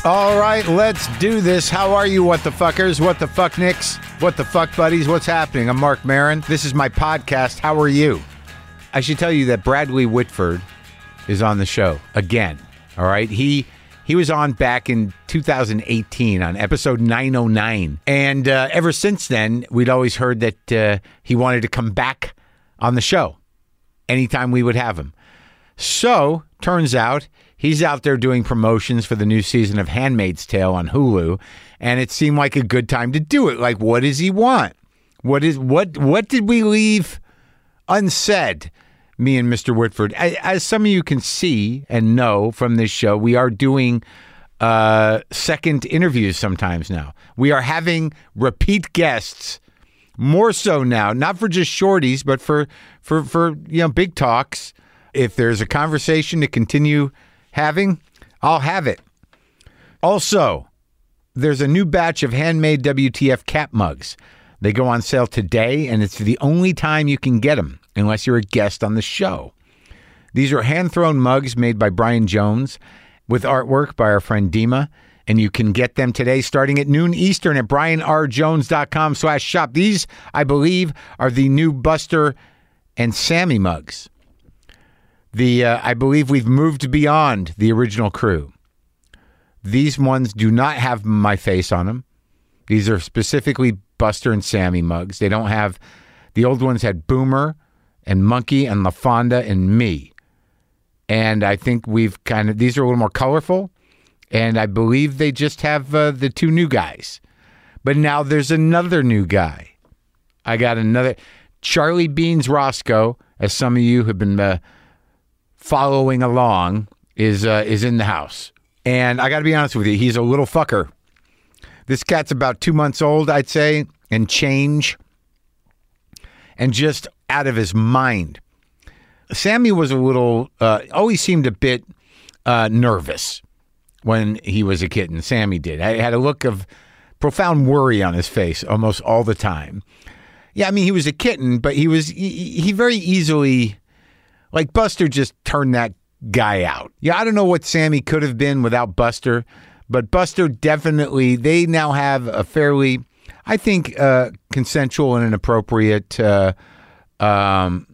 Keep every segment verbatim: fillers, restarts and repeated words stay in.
All right, let's do this. How are you, what the fuckers? What the fuck nicks? What the fuck buddies? What's happening? I'm Mark Maron. This is my podcast. How are you? I should tell you that Bradley Whitford is on the show again. All right, he he was on back in two thousand eighteen on episode nine oh nine, and uh, ever since then, we'd always heard that uh, he wanted to come back on the show anytime we would have him. So turns out he's out there doing promotions for the new season of Handmaid's Tale on Hulu, and it seemed like a good time to do it. Like, what does he want? What is what? What did we leave unsaid? Me and Mister Whitford. As some of you can see and know from this show, we are doing uh, second interviews sometimes now. We are having repeat guests, more so now, not for just shorties, but for for for you know big talks. If there's a conversation to continue having, I'll have it. Also, there's a new batch of handmade W T F cat mugs. They go on sale today, and it's the only time you can get them, unless you're a guest on the show. These are hand-thrown mugs made by Brian Jones with artwork by our friend Dima, and you can get them today starting at noon Eastern at brianrjones.com slash shop. These, I believe, are the new Buster and Sammy mugs. The uh, I believe we've moved beyond the original crew. These ones do not have my face on them. These are specifically Buster and Sammy mugs. They don't have, the old ones had Boomer and Monkey and LaFonda and me. And I think we've kind of, these are a little more colorful. And I believe they just have uh, the two new guys. But now there's another new guy. I got another, Charlie Beans Roscoe, as some of you have been uh, following along, is uh, is in the house. And I got to be honest with you, he's a little fucker. This cat's about two months old, I'd say, and change, and just out of his mind. Sammy was a little, uh, always seemed a bit uh, nervous when he was a kitten. Sammy did. I had a look of profound worry on his face almost all the time. Yeah, I mean, he was a kitten, but he was, he, he very easily, like Buster just turned that guy out. Yeah, I don't know what Sammy could have been without Buster, but Buster definitely, they now have a fairly, I think, uh, consensual and an appropriate uh, um,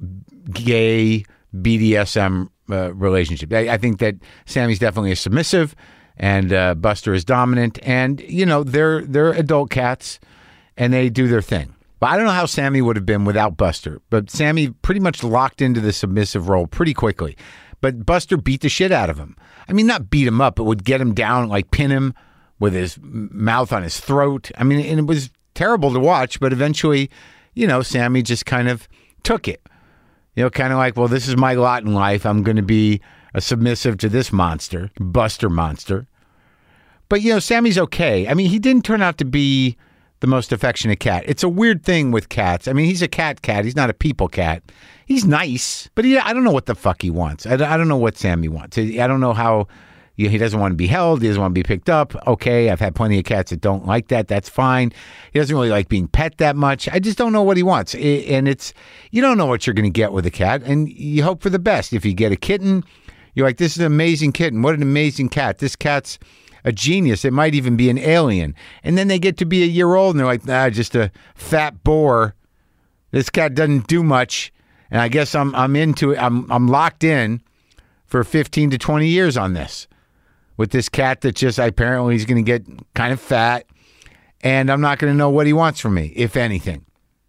gay B D S M uh, relationship. I, I think that Sammy's definitely a submissive and uh, Buster is dominant, and, you know, they're, they're adult cats and they do their thing. But I don't know how Sammy would have been without Buster. But Sammy pretty much locked into the submissive role pretty quickly. But Buster beat the shit out of him. I mean, not beat him up, but would get him down, like pin him with his mouth on his throat. I mean, and it was terrible to watch. But eventually, you know, Sammy just kind of took it. You know, kind of like, well, this is my lot in life. I'm going to be a submissive to this monster, Buster monster. But, you know, Sammy's okay. I mean, he didn't turn out to be the most affectionate cat. It's a weird thing with cats. I mean, he's a cat cat. He's not a people cat. He's nice, but he, I don't know what the fuck he wants. I, I don't know what Sammy wants. I don't know how, you know, he doesn't want to be held. He doesn't want to be picked up. Okay, I've had plenty of cats that don't like that. That's fine. He doesn't really like being pet that much. I just don't know what he wants. And it's, you don't know what you're going to get with a cat, and you hope for the best. If you get a kitten, you're like, this is an amazing kitten. What an amazing cat. This cat's a genius. It might even be an alien. And then they get to be a year old and they're like, nah, just a fat bore. This cat doesn't do much. And I guess I'm I'm into it. I'm I'm locked in for fifteen to twenty years on this. With this cat that just apparently he's going to get kind of fat. And I'm not going to know what he wants from me, if anything.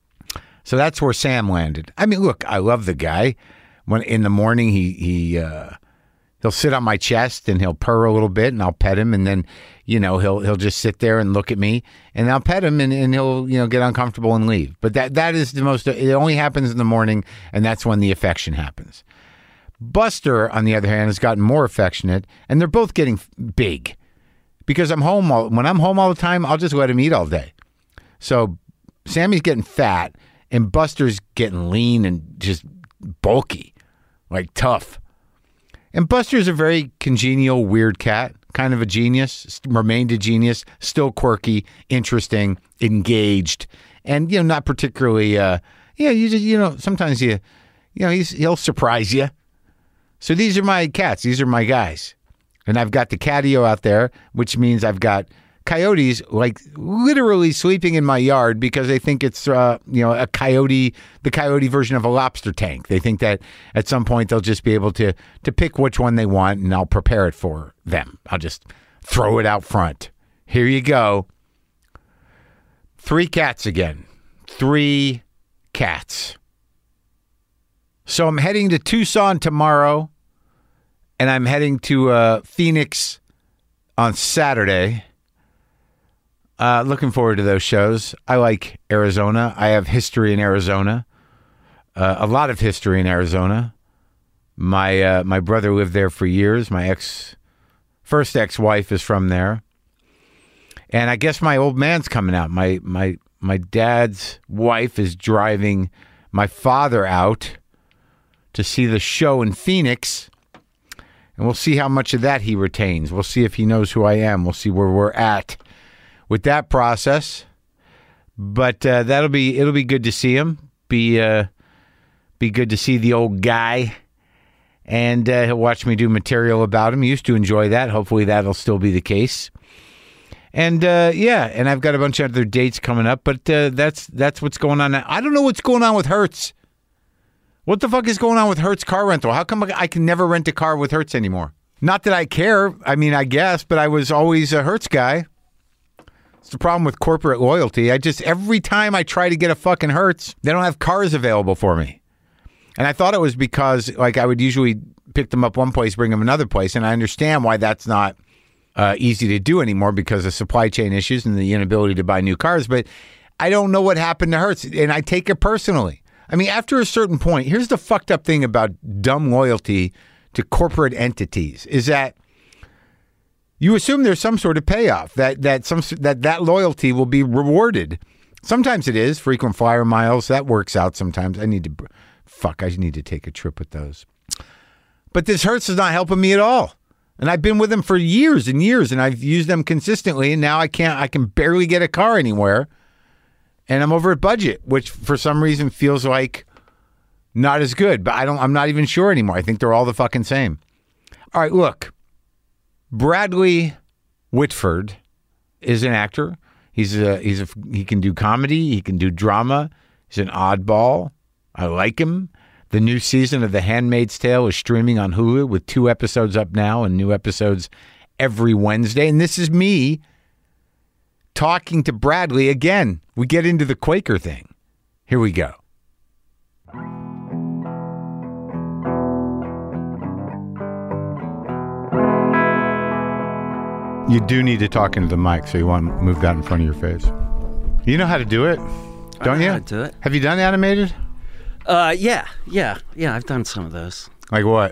So that's where Sam landed. I mean, look, I love the guy. When in the morning he he uh he'll sit on my chest and he'll purr a little bit and I'll pet him, and then, you know, he'll he'll just sit there and look at me and I'll pet him, and, and he'll, you know, get uncomfortable and leave. But that that is the most, it only happens in the morning, and that's when the affection happens. Buster, on the other hand, has gotten more affectionate, and they're both getting big because I'm home all, when I'm home all the time, I'll just let him eat all day. So Sammy's getting fat and Buster's getting lean and just bulky, like tough. And Buster's a very congenial, weird cat, kind of a genius, remained a genius, still quirky, interesting, engaged, and, you know, not particularly, uh, yeah, you just, you know, sometimes you, you know, he's, he'll surprise you. So these are my cats. These are my guys. And I've got the catio out there, which means I've got coyotes like literally sleeping in my yard because they think it's uh, you know a coyote, the coyote version of a lobster tank. They think that at some point they'll just be able to to pick which one they want, and I'll prepare it for them. I'll just throw it out front. Here you go. Three cats again. Three cats. So I'm heading to Tucson tomorrow, and I'm heading to uh, Phoenix on Saturday. Uh, looking forward to those shows. I like Arizona. I have history in Arizona. Uh, a lot of history in Arizona. My uh, my brother lived there for years. My ex, first ex-wife is from there. And I guess my old man's coming out. My my my dad's wife is driving my father out to see the show in Phoenix. And we'll see how much of that he retains. We'll see if he knows who I am. We'll see where we're at with that process. But uh, that'll be it'll be good to see him. Be uh, be good to see the old guy. And uh, he'll watch me do material about him. He used to enjoy that. Hopefully that'll still be the case. And uh, yeah, and I've got a bunch of other dates coming up, but uh, that's that's what's going on now. I don't know what's going on with Hertz. What the fuck is going on with Hertz car rental? How come I can never rent a car with Hertz anymore? Not that I care. I mean, I guess, but I was always a Hertz guy. It's the problem with corporate loyalty. I just, every time I try to get a fucking Hertz, they don't have cars available for me. And I thought it was because, like, I would usually pick them up one place, bring them another place, and I understand why that's not uh, easy to do anymore because of supply chain issues and the inability to buy new cars. But I don't know what happened to Hertz, and I take it personally. I mean, after a certain point, here's the fucked up thing about dumb loyalty to corporate entities is that you assume there's some sort of payoff, that that some that that loyalty will be rewarded. Sometimes it is, frequent flyer miles, that works out sometimes. I need to, fuck, I need to take a trip with those. But this Hertz is not helping me at all. And I've been with them for years and years, and I've used them consistently, and now I can't, I can barely get a car anywhere. And I'm over at budget, which for some reason feels like not as good, but I don't, I'm not even sure anymore. I think they're all the fucking same. All right, look, Bradley Whitford is an actor. He's a, he's a, he can do comedy. He can do drama. He's an oddball. I like him. The new season of The Handmaid's Tale is streaming on Hulu with two episodes up now and new episodes every Wednesday. And this is me talking to Bradley again. We get into the Quaker thing. Here we go. You do need to talk into the mic, so you want to move that in front of your face. You know how to do it, don't I know you? How to do it. Have you done animated? Uh, yeah, yeah, yeah. I've done some of those. Like what?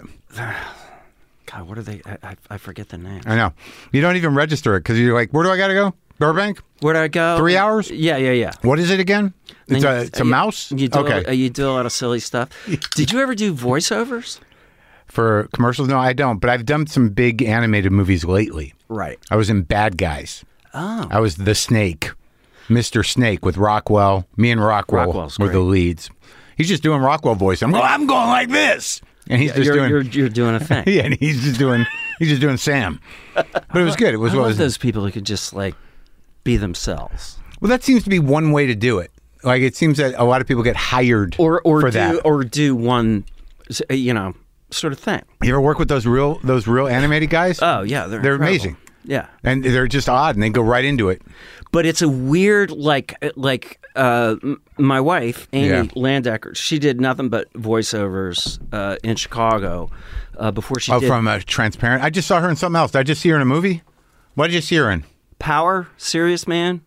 God, what are they? I, I, I forget the names. I know. You don't even register it because you're like, where do I got to go? Burbank? Where do I go? Three hours? Yeah, yeah, yeah. What is it again? It's you, a, it's a you, mouse? You do, okay. A, you do a lot of silly stuff. Did you ever do voiceovers? For commercials? No, I don't. But I've done some big animated movies lately. Right. I was in Bad Guys. Oh. I was the Snake. Mister Snake with Rockwell. Me and Rockwell Rockwell's were great. the leads. He's just doing Rockwell voice. I'm going, I'm going like this. And he's Yeah, just you're, doing... You're, you're doing a thing. Yeah, and he's just doing... He's just doing Sam. But it was good. It was I what love was those people who could just, like, be themselves. Well, that seems to be one way to do it. Like, it seems that a lot of people get hired Or, or for do, that. Or do one, you know, sort of thing. You ever work with those real those real animated guys? Oh, yeah. They're, They're incredible. amazing. Yeah. And they're just odd, and they go right into it. But it's a weird, like, like uh, m- my wife, Amy Yeah. Landecker, she did nothing but voiceovers uh, in Chicago uh, before she Oh, did from uh, Transparent? I just saw her in something else. Did I just see her in a movie? What did you see her in? Power, Serious Man.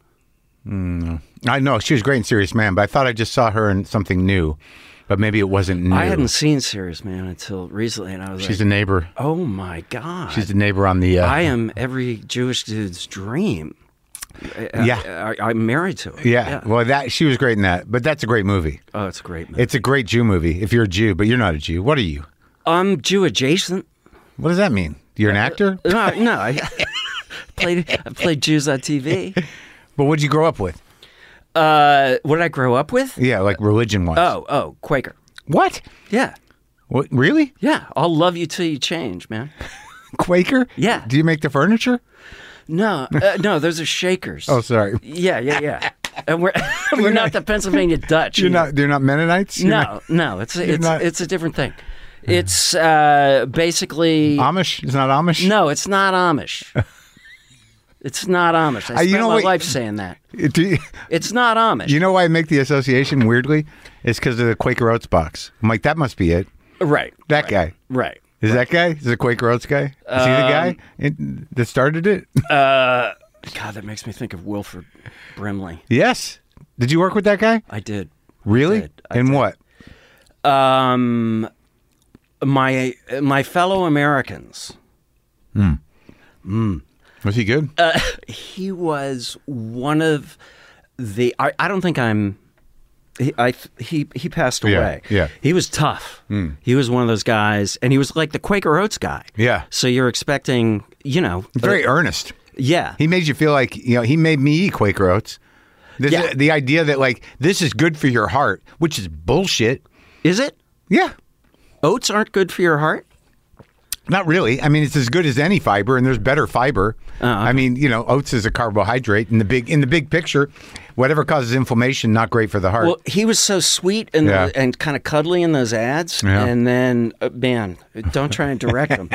I know, she was great in Serious Man, but I thought I just saw her in something new. But maybe it wasn't new. I hadn't seen Serious Man until recently, and I was She's like, a neighbor. oh, my God. She's the neighbor on the... Uh, I am every Jewish dude's dream. Yeah. I, I, I'm married to her. yeah. Well, that she was great in that. But that's a great movie. Oh, it's a great movie. It's a great Jew movie if you're a Jew, but you're not a Jew. What are you? I'm Jew adjacent. What does that mean? You're an actor? No, no. I played, I played Jews on T V. But what did you grow up with? Uh, what did I grow up with? Yeah, like religion-wise. Oh, oh, Quaker. What? Yeah. What? Really? Yeah. I'll love you till you change, man. Quaker? Yeah. Do you make the furniture? No, uh, no, those are Shakers. Oh, sorry. Yeah, yeah, yeah. And we're we're not the Pennsylvania Dutch. You're either. not. They're not Mennonites. You're No, not, no, it's a, it's not- it's a different thing. It's uh, basically Amish. It's not Amish. no, it's not Amish. It's not Amish. I Uh, spent you know my what- life saying that. Do you, It's not Amish. you know why I make the association weirdly? It's because of the Quaker Oats box. I'm like, that must be it. right. That right, guy. Right. Is that guy? Is the Quaker Oats guy? Is he the guy in, that started it? Uh, God, that makes me think of Wilford Brimley. Yes. Did you work with that guy? I did. Really? I did. I In did. what? Um, my my fellow Americans. Was he good? Uh, he was one of the. I, I don't think I'm. He, I he he passed Yeah, away. yeah. He was tough. He was one of those guys, and he was like the Quaker Oats guy. Yeah. So you're expecting, you know, Very uh, earnest. yeah. He made you feel like, you know, he made me eat Quaker Oats. This, Yeah. The idea that, like, this is good for your heart, which is bullshit. Is it? Yeah. Oats aren't good for your heart. Not really. I mean, it's as good as any fiber, and there's better fiber. Oh, okay. I mean, you know, oats is a carbohydrate in the big in the big picture. Whatever causes inflammation, not great for the heart. Well, he was so sweet and Yeah. and kind of cuddly in those ads, Yeah. and then uh, man, don't try and direct him.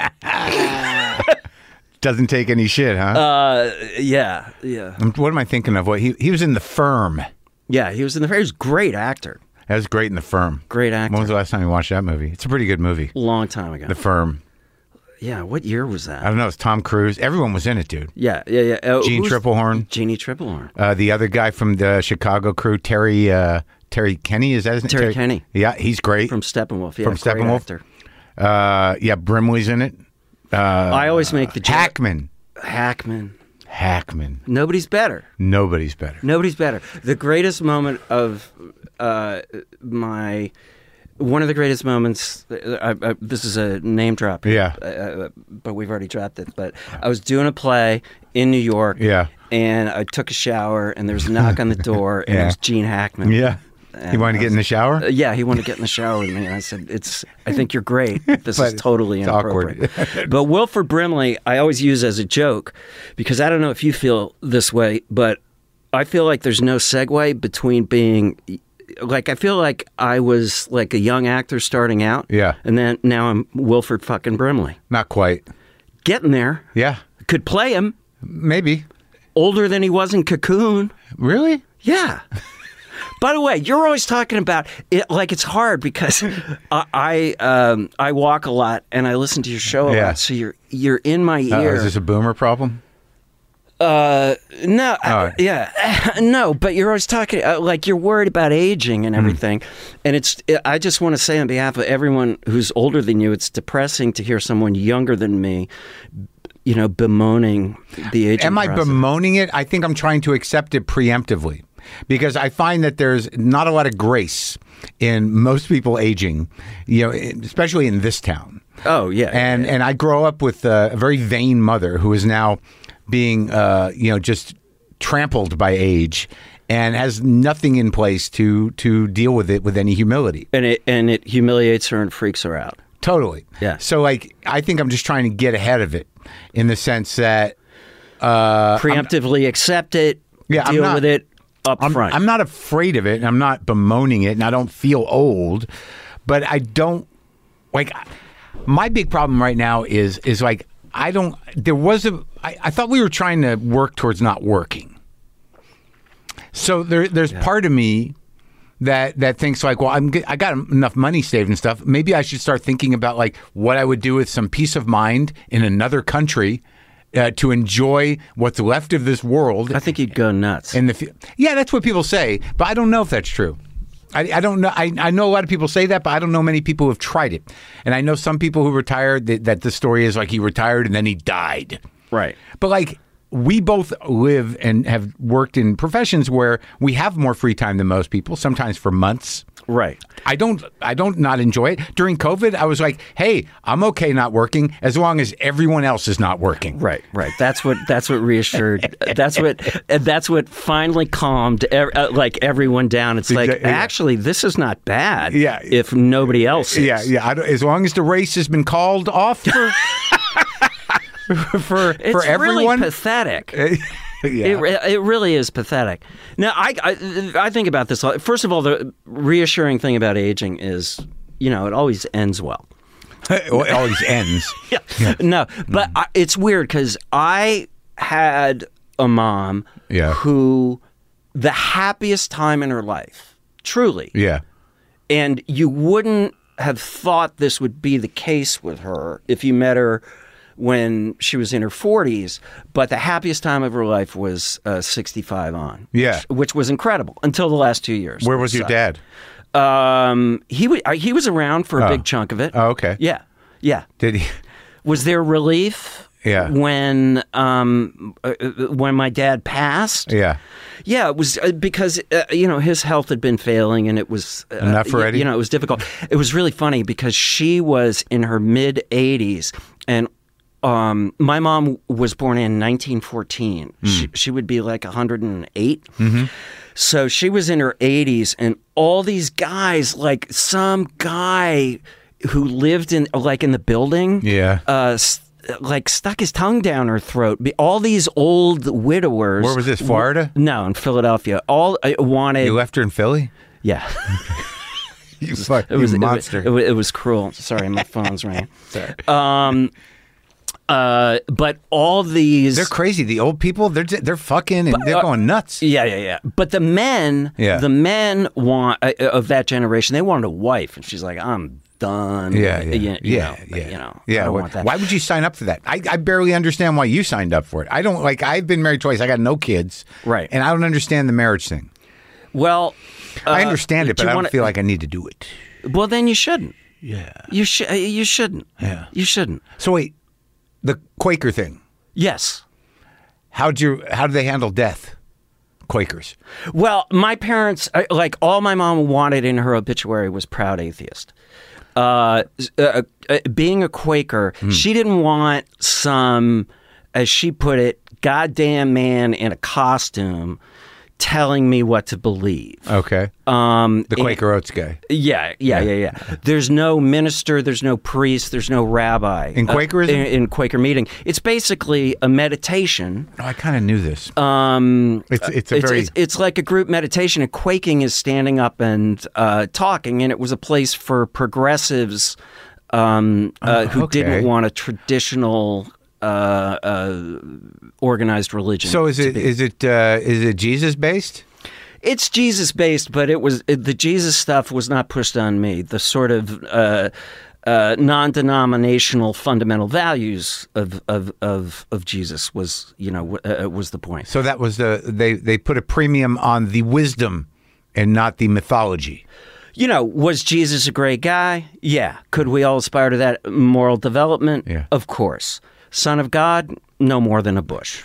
Doesn't take any shit, huh? uh, yeah, yeah, Um, what am I thinking of? What he he was in The Firm. yeah. He was in the. He was a great actor. That was great in The Firm. Great actor. When was the last time you watched that movie? It's a pretty good movie. Long time ago. The Firm. Yeah, what year was I that? don't know. It's Tom Cruise. Everyone was in it, dude. Yeah, yeah, yeah. Uh, Gene who's- Triplehorn. Jeannie Triplehorn. Uh, the other guy from the Chicago crew, Terry uh, Terry Kenny, is that his name? Terry Kenny. Yeah, he's great. From Steppenwolf. Yeah, From great Steppenwolf? actor. Uh, yeah, Brimley's in it. Uh, I always make the joke. Hackman. Hackman. Hackman. Nobody's better. Nobody's better. Nobody's better. The greatest moment of uh, my one of the greatest moments. I, I, this is a name drop. Yeah. uh, but we've already dropped it. But I was doing a play in New York. Yeah. And I took a shower, and there was a knock on the door, and Yeah. it was Gene Hackman. Yeah. And You wanted to I get in the was- shower? Uh, yeah, he wanted to get in the shower with me. And I said, "It's. I think you're great. This But is totally it's inappropriate." awkward. But Wilford Brimley, I always use as a joke because I don't know if you feel this way, but I feel like there's no segue between being. Like I feel like I was like a young actor starting out. Yeah. And then now I'm Wilford fucking Brimley. Not quite. Getting there. Yeah. Could play him. Maybe. Older than he was in Cocoon. Really? Yeah. By the way, you're always talking about it like it's hard because I I, um, I walk a lot and I listen to your show a Yeah. lot, so you're you're in my Uh, ear. is this a boomer problem? Uh, no, I- All right. yeah, no, but you're always talking uh, like you're worried about aging and everything, and it's. I just want to say on behalf of everyone who's older than you, it's depressing to hear someone younger than me, you know, bemoaning the aging. Am I process. bemoaning it? I think I'm trying to accept it preemptively because I find that there's not a lot of grace in most people aging, you know, especially in this town. Oh yeah, And yeah. and I grow up with a, a very vain mother who is now being, uh, you know, just trampled by age and has nothing in place to to deal with it with any humility. and it and it humiliates her and freaks her out. Totally. Yeah. So like, I think I'm just trying to get ahead of it in the sense that uh, Preemptively accept it. Yeah, I'm deal not- with it up I'm, front. I'm not afraid of it, and I'm not bemoaning it, and I don't feel old, but I don't like. My big problem right now is is like I don't. There was a. I, I thought we were trying to work towards not working. So there, there's part of me that that thinks like, well, I'm g- I got enough money saved and stuff. Maybe I should start thinking about like what I would do with some peace of mind in another country uh, to enjoy what's left of this world. I think you'd go nuts. In the fu- yeah, that's what people say, but I don't know if that's true. I, I don't know. I, I know a lot of people say that, but I don't know many people who have tried it. And I know some people who retired that, that the story is like he retired and then he died. right. But like we both live and have worked in professions where we have more free time than most people, sometimes for months. Right. I don't I don't not enjoy it. During COVID, I was like, hey, I'm okay not working as long as everyone else is not working. Right, right. That's what that's what reassured. That's what that's what finally calmed ev- uh, like everyone down. It's like Exa- yeah. actually this is not bad. Yeah. If nobody else is. Yeah, yeah. I don't, as long as the race has been called off for for It's for everyone. really pathetic. yeah. It, re- it really is pathetic. Now, I, I I think about this. First of all, the reassuring thing about aging is, you know, it always ends well. It always ends. Yeah. Yeah. No, but I, it's weird because I had a mom Yeah. who the happiest time in her life, truly. Yeah. And you wouldn't have thought this would be the case with her if you met her when she was in her forties, but the happiest time of her life was uh, sixty-five on. Yeah. Which, which was incredible until the last two years. Where was your dad? Um, he, w- he was around for a Oh. big chunk of it. Oh, okay. Yeah. Yeah. Did he? Was there relief? Yeah. When um uh, when my dad passed? Yeah. Yeah, it was uh, because uh, you know his health had been failing, and it was uh, Enough y- already? You know, it was difficult. It was really funny because she was in her mid eighties, and um, my mom was born in nineteen fourteen. Hmm. She, she would be like one hundred eight. Mm-hmm. So she was in her eighties, and all these guys, like some guy who lived in like in the building, Yeah. uh, s- like stuck his tongue down her throat. Be- All these old widowers. Where was this, Florida? No, in Philadelphia. All uh, wanted. You left her in Philly? Yeah, You fuck, it was you it, monster. was- it, was- it was cruel. Sorry, my phone's ringing. Sorry. Um, uh, but all these. They're crazy. The old people, they're they're fucking and they're uh, going nuts. Yeah, yeah, yeah. But the men, Yeah. the men want uh, of that generation. They wanted a wife, and she's like, "I'm done." Yeah, You- yeah, you, yeah, know, yeah. You know, yeah. I don't why, want that. why would you sign up for that? I, I barely understand why you signed up for it. I don't like. I've been married twice. I got no kids. Right. And I don't understand the marriage thing. Well, uh, I understand it, do but you I don't wanna- feel like I need to do it. Well, then you shouldn't. Yeah. You should. You shouldn't. Yeah. You shouldn't. So wait, the Quaker thing. Yes. How'd you? How do they handle death? Quakers. Well, my parents, uh, like all my mom wanted in her obituary was proud atheist. Uh, uh, uh, being a Quaker, Hmm. she didn't want some, as she put it, goddamn man in a costume telling me what to believe. Okay. Um, The Quaker Oats guy. Yeah, yeah, yeah, yeah. There's no minister, there's no priest, there's no rabbi. In Quakerism? Uh, in, in Quaker meeting. It's basically a meditation. Oh, I kind of knew this. Um, It's it's a it's, very it's, it's like a group meditation, and quaking is standing up and uh, talking, and it was a place for progressives um, uh, who okay. didn't want a traditional uh, uh, organized religion. So is to it be. is it uh, is it Jesus based? It's Jesus based, but it was it, the Jesus stuff was not pushed on me. The sort of uh, uh, non-denominational fundamental values of, of of of Jesus was, you know, uh, was the point. So that was the they they put a premium on the wisdom and not the mythology. You know, was Jesus a great guy? Yeah. Could we all aspire to that moral development? Yeah. Of course. Son of God? No more than a bush.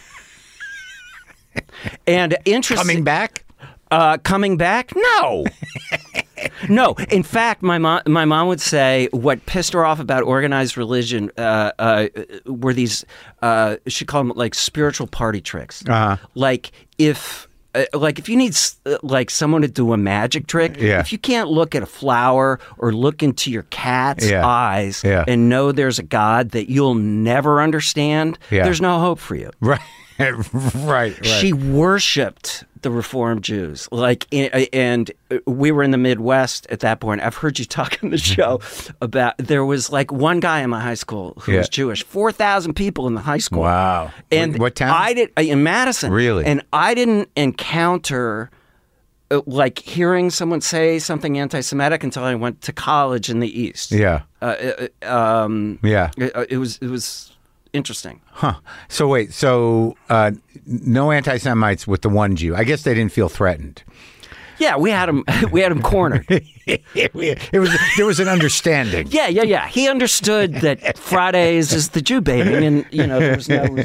And interesting. Coming back? Uh, coming back? No. No. In fact, my mom, my mom would say what pissed her off about organized religion uh, uh, were these, uh, she called them like spiritual party tricks. Uh-huh. Like if. Uh, like if you need uh, like someone to do a magic trick, Yeah. if you can't look at a flower or look into your cat's Yeah. eyes Yeah. and know there's a God that you'll never understand, Yeah. there's no hope for you. Right. right. Right. She worshipped the Reformed Jews, like, in, and we were in the Midwest at that point. I've heard you talk on the show about there was like one guy in my high school who Yeah. was Jewish, four thousand people in the high school. Wow. And What town? I did in Madison. Really? And I didn't encounter uh, like hearing someone say something anti-Semitic until I went to college in the East. Yeah. Uh, uh, um, Yeah. it, it was it was interesting. Huh. So wait. So uh, no anti-Semites with the one Jew. I guess they didn't feel threatened. Yeah, we had him. We had him cornered. it was there was an understanding. Yeah, yeah, yeah. He understood that Fridays is the Jew baiting, and you know there was no. Resi-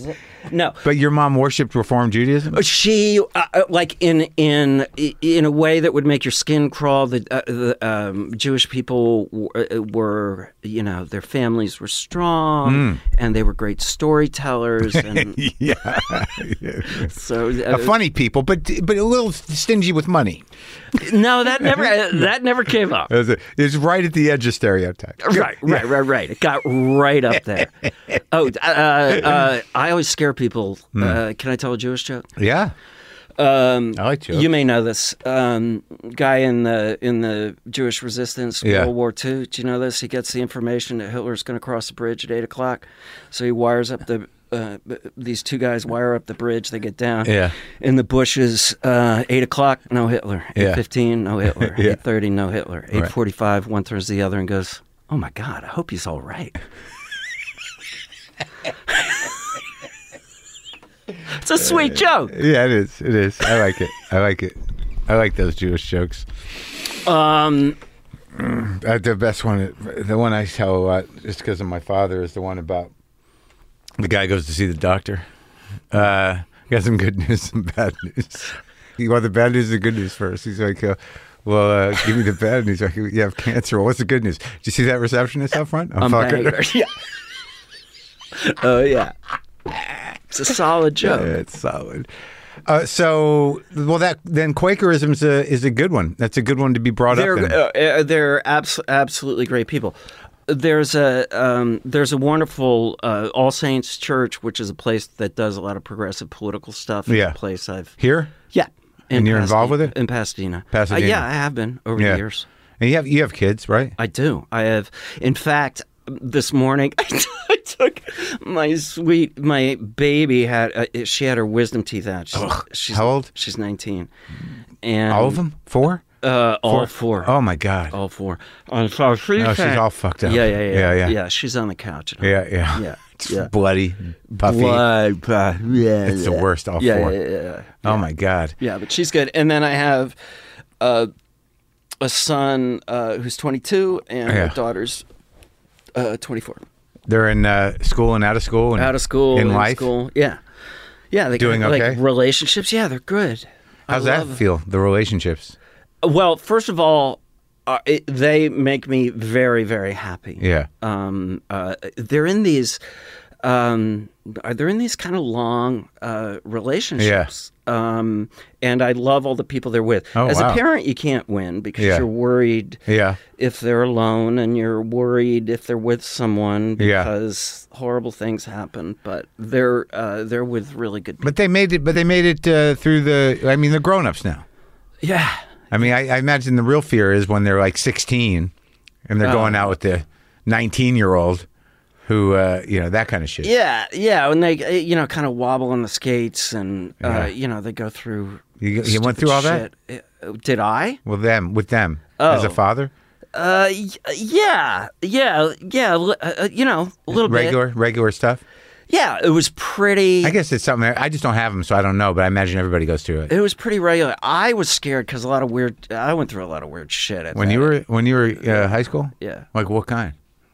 No. But your mom worshipped Reform Judaism? She, uh, like in in in a way that would make your skin crawl. The, uh, the um, Jewish people w- were, you know, their families were strong, Mm. and they were great storytellers. And yeah. so, uh, A funny people, but but a little stingy with money. no, that never that never came up. It was a- It's right at the edge of stereotype. Right, right, right, right. It got right up there. Oh, uh, uh, I always scare people. Uh, can I tell a Jewish joke? Yeah. Um, I like jokes. You may know this um, guy in the in the Jewish resistance, Yeah. World War Two. Do you know this? He gets the information that Hitler's going to cross the bridge at eight o'clock, so he wires up the. Uh, these two guys wire up the bridge. They get down. Yeah. In the bushes, uh, eight o'clock, no Hitler. Yeah. Eight fifteen, no Hitler. Yeah. Eight thirty, no Hitler. Right. Eight forty-five, one turns to the other and goes, "Oh my God, I hope he's all right." It's a sweet joke. Yeah, it is. It is. I like it. I like it. I like those Jewish jokes. Um, Uh, the best one, the one I tell a lot, just because of my father, is the one about the guy goes to see the doctor. Uh, got some good news, some bad news. You want the bad news or the good news first? He's like, uh, well, uh, give me the bad news. He's like, you have cancer. Well, what's the good news? Did you see that receptionist out front? I'm, I'm fucking her. banging her. Yeah. Oh yeah. It's a solid joke. Yeah, it's solid. Uh, so, well, that then Quakerism is a is a good one. That's a good one to be brought They're up in. uh, uh, they're abs- absolutely great people. There's a um, there's a wonderful uh, All Saints Church, which is a place that does a lot of progressive political stuff. It's Yeah. a place I've Here? yeah. in And you're Pasadena- involved with it? in Pasadena? Pasadena. Uh, yeah, I have been over Yeah. the years. And you have you have kids, right? I do. I have. In fact, this morning I took my sweet my baby had uh, she had her wisdom teeth out. She's, Ugh. she's How old? She's nineteen. And All of them? Four? Uh, all four. Oh my God. All four. Uh, so she's, Oh, she's all fucked up. Yeah, yeah, yeah, Yeah, yeah. Yeah, she's on the couch. now. Yeah, yeah. Yeah, It's yeah. bloody, puffy. Blood, blood, yeah, It's the yeah. worst, all yeah, four. Yeah, yeah, yeah. Oh my God. Yeah, but she's good. And then I have uh, a son uh, who's twenty-two and Yeah. a daughter's uh, twenty-four. They're in uh, school and out of school and Out of school, in life. school. Yeah, yeah. They Doing got, like, okay? relationships. Yeah, they're good. I How's that love- feel? The relationships. Well, first of all, uh, it, they make me very, very happy. Yeah. Um, uh, they're in these, um, are they're in these kind of long uh, relationships. Um, and I love all the people they're with. Oh, As wow. a parent, you can't win because Yeah. you're worried Yeah. if they're alone, and you're worried if they're with someone Yeah. because horrible things happen. But they're uh, they're with really good people. But they made it. But they made it uh, through the. I mean, they're grown-ups now. Yeah. I mean, I, I imagine the real fear is when they're like sixteen, and they're Oh. going out with the nineteen-year-old, who uh, you know, that kind of shit. Yeah, yeah, and they, you know, kind of wobble on the skates, and Yeah. uh, you know, they go through. You, you went stupid through all that shit. Uh, Did I? with them, with them Oh. as a father. Uh, y- yeah, yeah, yeah. li- Uh, you know, a little Regular, regular stuff. bit. Yeah, it was pretty. I guess it's something. I just don't have them, so I don't know. But I imagine everybody goes through it. It was pretty regular. I was scared because a lot of weird. I went through a lot of weird shit. At When that you age. were when you were uh, high school, Yeah. like what kind?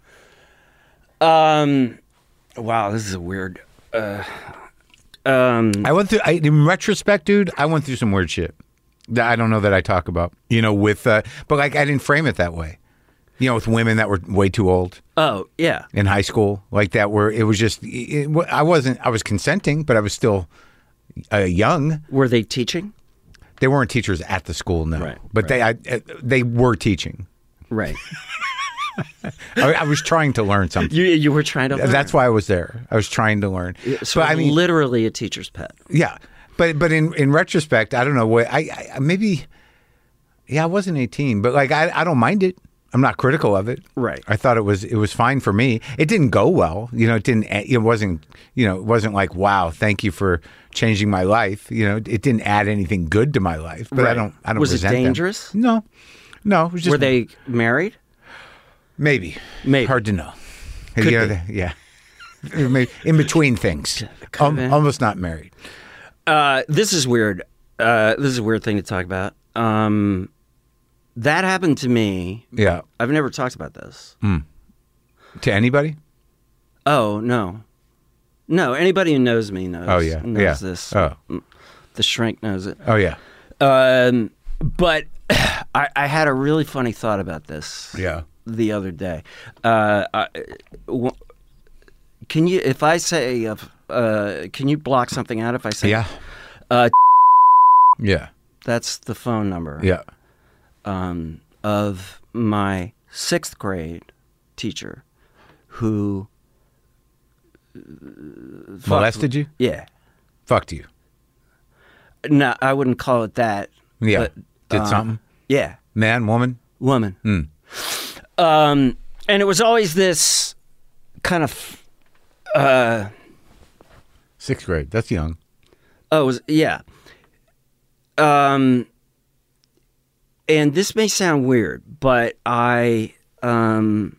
Um. Wow, this is a weird. Uh, um. I went through. I, in retrospect, dude, I went through some weird shit that I don't know that I talk about. You know, with uh, but like I didn't frame it that way. You know, with women that were way too old Oh yeah. in high school, like that, where it was just. It, I wasn't. I was consenting, but I was still uh, young. Were they teaching? They weren't teachers at the school, no. Right, But they, I, uh, they were teaching. Right. I, I was trying to learn something. You you were trying to. Learn. That's why I was there. I was trying to learn. So but I mean, literally a teacher's pet. yeah. But but in, in retrospect, I don't know what I, I maybe. Yeah, I wasn't eighteen, but like I, I don't mind it. I'm not critical of it. Right. I thought it was it was fine for me. It didn't go well. You know, it didn't. It wasn't. You know, it wasn't like wow, thank you for changing my life. You know, it didn't add anything good to my life. But I Right. don't. I don't. Was it resent them. dangerous? No, no. It was just Were they married? maybe Maybe. hard to know. Could You know, be. the- yeah. Maybe in between things, Could um, be. almost not married. Uh, this is weird. Uh, this is a weird thing to talk about. Um, that happened to me. Yeah. I've never talked about this. To anybody? Oh no, No, anybody who knows me knows. Oh, yeah. knows Yeah. this. Oh. The shrink knows it. Oh, yeah. Um, but I, I had a really funny thought about this. Yeah. The other day. Uh, I, w- can you, if I say, uh, uh, can you block something out if I say? Yeah. Uh, Yeah. that's the phone number. Yeah. Um, of my sixth grade teacher, who Molested you? Yeah. Fucked you. No, I wouldn't call it that. Yeah. But, Did uh, something? Yeah. Man, woman? Woman. Mm. Um, and it was always this kind of, uh, Sixth grade. That's young. oh, it was, yeah. Um, and this may sound weird, but I, um,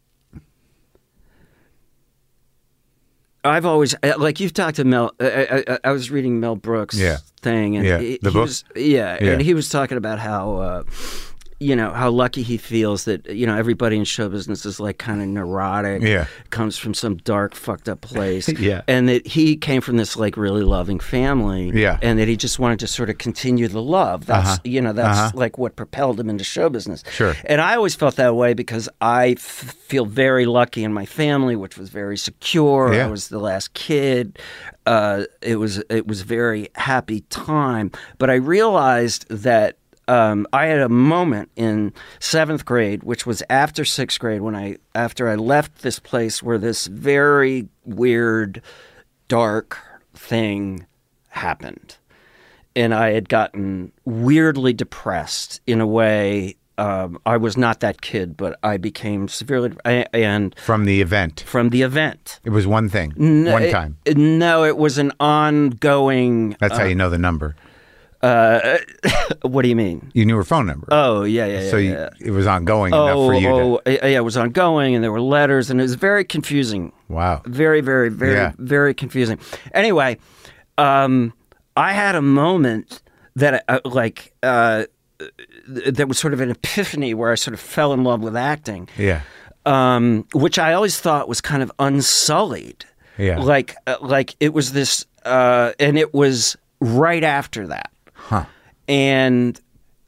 I've always, like you've talked to Mel, I, I, I was reading Mel Brooks' Yeah. thing. And Yeah. he, The he book? was, yeah, Yeah. and he was talking about how, uh, you know, how lucky he feels that, you know, everybody in show business is like kind of neurotic, Yeah. comes from some dark, fucked up place. Yeah. And that he came from this like really loving family. Yeah. And that he just wanted to sort of continue the love. That's, Uh-huh. you know, that's Uh-huh. like what propelled him into show business. Sure. And I always felt that way because I f- feel very lucky in my family, which was very secure. Yeah. I was the last kid. Uh, it was it was a very happy time. But I realized that um, I had a moment in seventh grade, which was after sixth grade, when I after I left this place where this very weird, dark thing happened. And I had gotten weirdly depressed in a way. Um, I was not that kid, but I became severely and From the event. from the event. It was one thing. No, one it- time. no, it was an ongoing. That's how you know the number. Uh, what do you mean? You knew her phone number. Oh yeah, yeah, yeah. so you, yeah. it was ongoing enough Oh, for you oh, to. yeah, it was ongoing, and there were letters, and it was very confusing. Wow. Very, very, very, Yeah. very confusing. Anyway, um, I had a moment that, uh, like, uh, that was sort of an epiphany where I sort of fell in love with acting. Yeah. Um, which I always thought was kind of unsullied. Yeah. Like, uh, like it was this, uh, and it was right after that. Huh. And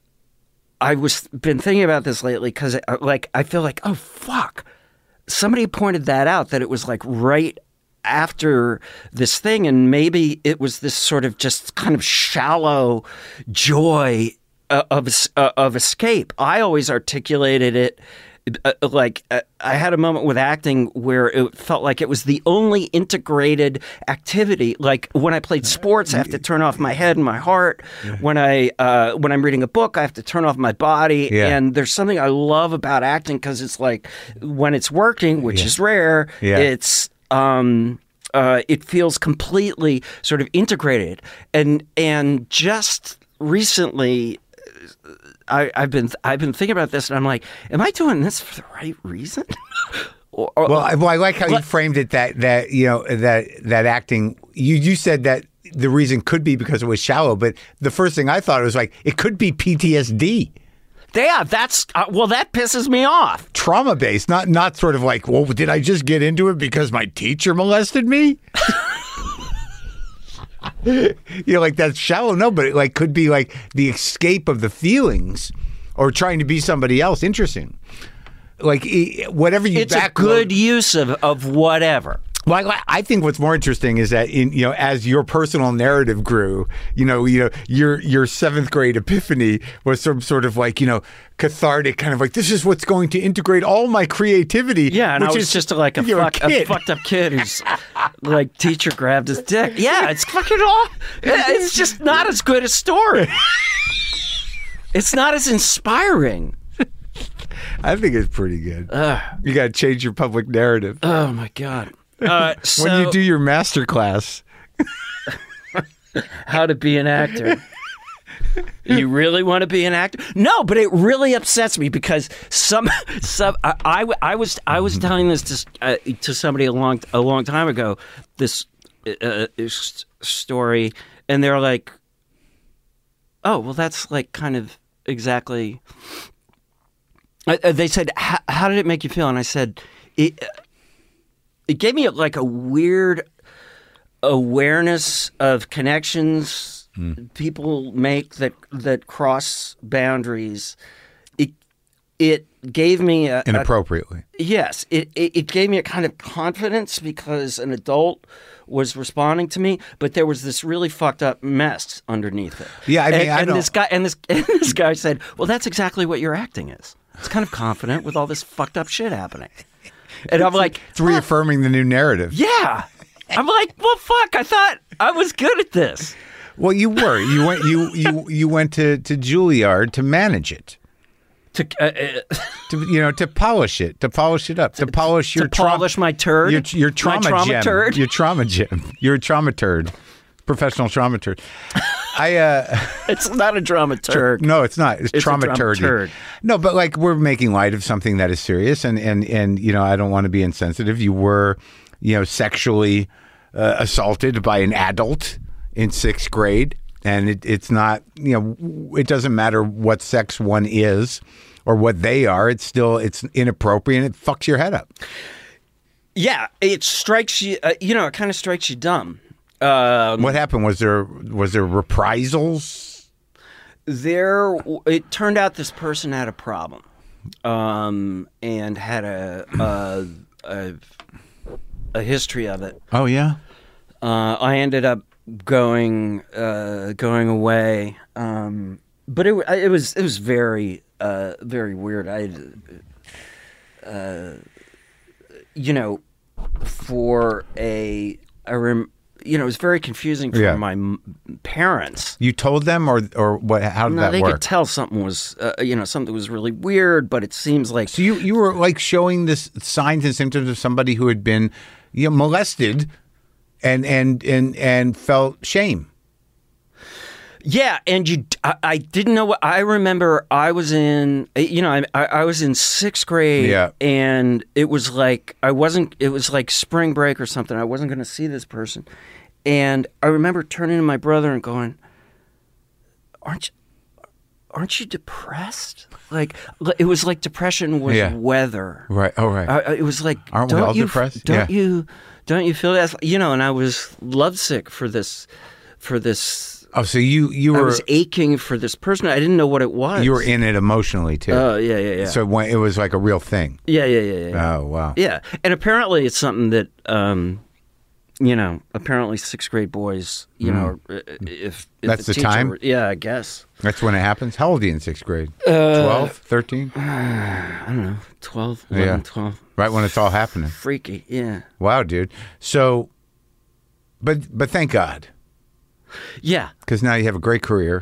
I was been thinking about this lately because, like, I feel like, oh fuck, somebody pointed that out, that it was like right after this thing, and maybe it was this sort of just kind of shallow joy uh, of uh, of escape. I always articulated it. Uh, like uh, I had a moment with acting where it felt like it was the only integrated activity. Like when I played sports, I have to turn off my head and my heart. When I uh, when I'm reading a book, I have to turn off my body. Yeah. And there's something I love about acting because it's like when it's working, which Yeah. is rare. Yeah. It's um, uh, it feels completely sort of integrated. And and just recently, I, I've been I've been thinking about this, and I'm like, am I doing this for the right reason? or, or, Well, I, well, I like how you What- framed it. That that you know that that acting. You you said that the reason could be because it was shallow, but the first thing I thought was like it could be P T S D, yeah, that's uh, well, that pisses me off. trauma based, not not sort of like, well, did I just get into it because my teacher molested me? You know, like that's shallow. No, but it like could be like the escape of the feelings, or trying to be somebody else. Interesting. Like e- whatever you It's a backload- good use of of whatever. Well, I, I think what's more interesting is that in you know as your personal narrative grew, you know, you know your your seventh grade epiphany was some sort of like you know cathartic kind of like this is what's going to integrate all my creativity. Yeah, and I which was is, just like a, you know, fuck, a kid. fucked up kid who's like teacher grabbed his dick. Yeah, it's fucking all. It's just not as good a story. It's not as inspiring. I think it's pretty good. Ugh. You got to change your public narrative Oh my god. Uh, so, when you do your master class. how to be an actor. You really want to be an actor? No, but it really upsets me because some, some I, I, I was I was telling this to uh, to somebody a long a long time ago, this uh, s- story, and they're like, "Oh, well, that's like kind of exactly." Uh, uh, they said, "How how did it make you feel?" And I said, "It it gave me like a weird." awareness of connections Mm. people make that that cross boundaries. It it gave me a, a Inappropriately. yes. It, it it gave me a kind of confidence because an adult was responding to me, but there was this really fucked up mess underneath it. Yeah, I mean, and, I and don't- this guy and this and this guy said, "Well, that's exactly what your acting is. It's kind of confident with all this fucked up shit happening." And I'm like, It's reaffirming the new narrative. yeah. I'm like, well, fuck. I thought I was good at this. Well, you were. You went. You you you went to to Juilliard to manage it. To uh, uh, To you know, to polish it, to polish it up, to polish your to polish trauma, my turd, your your trauma, my trauma gem, turd. your trauma gem, your trauma turd, professional trauma turd. I uh, It's not a drama turd. no, it's not. It's, It's a trauma trauma turd. turd. No, but like we're making light of something that is serious, and and and you know, I don't want to be insensitive. You were, you know, sexually uh, assaulted by an adult in sixth grade. And it, it's not, you know, it doesn't matter what sex one is or what they are. It's still, it's inappropriate and it fucks your head up. Yeah, it strikes you. Uh, you know, it kind of strikes you dumb. Um, What happened? Was there, was there reprisals? there, it turned out this person had a problem, um, and had a, a a a history of it. Oh, yeah. Uh, I ended up going uh, going away, um, but it wa- it was it was very uh, very weird. I, uh, you know, for a I rem, you know, it was very confusing for Yeah. my m- parents. You told them or, or what, how did No, that they work? could tell something was uh, you know something was really weird, but it seems like So you, you were like showing this signs and symptoms of somebody who had been, you know, molested and, and, and, and felt shame. yeah, and you, I, I didn't know what I remember. I was in, you know, I, I I was in sixth grade, Yeah. and it was like I wasn't. It was like spring break or something. I wasn't going to see this person, and I remember turning to my brother and going, "Aren't you, aren't you depressed?" Like it was like depression was Yeah. weather. Right. Oh, right. I, I- it was like, Aren't we don't all you, depressed? Don't Yeah. you, don't you feel that? You know, and I was lovesick for this, for this. oh, so you, you I were, was aching for this person. I didn't know what it was. you were in it emotionally too. Oh yeah, yeah, yeah. So when, it was like a real thing. yeah, yeah, yeah, yeah. Oh, wow. yeah, and apparently it's something that, um, you know, apparently sixth grade boys, you know, uh, if, if That's the teacher time? were- yeah, I guess. That's when it happens. How old are you in sixth grade? Uh, twelve, thirteen? I don't know, twelve, eleven, Yeah. twelve. Right when it's all happening. Freaky, yeah, Wow, dude. So, but but thank God, yeah, because now you have a great career.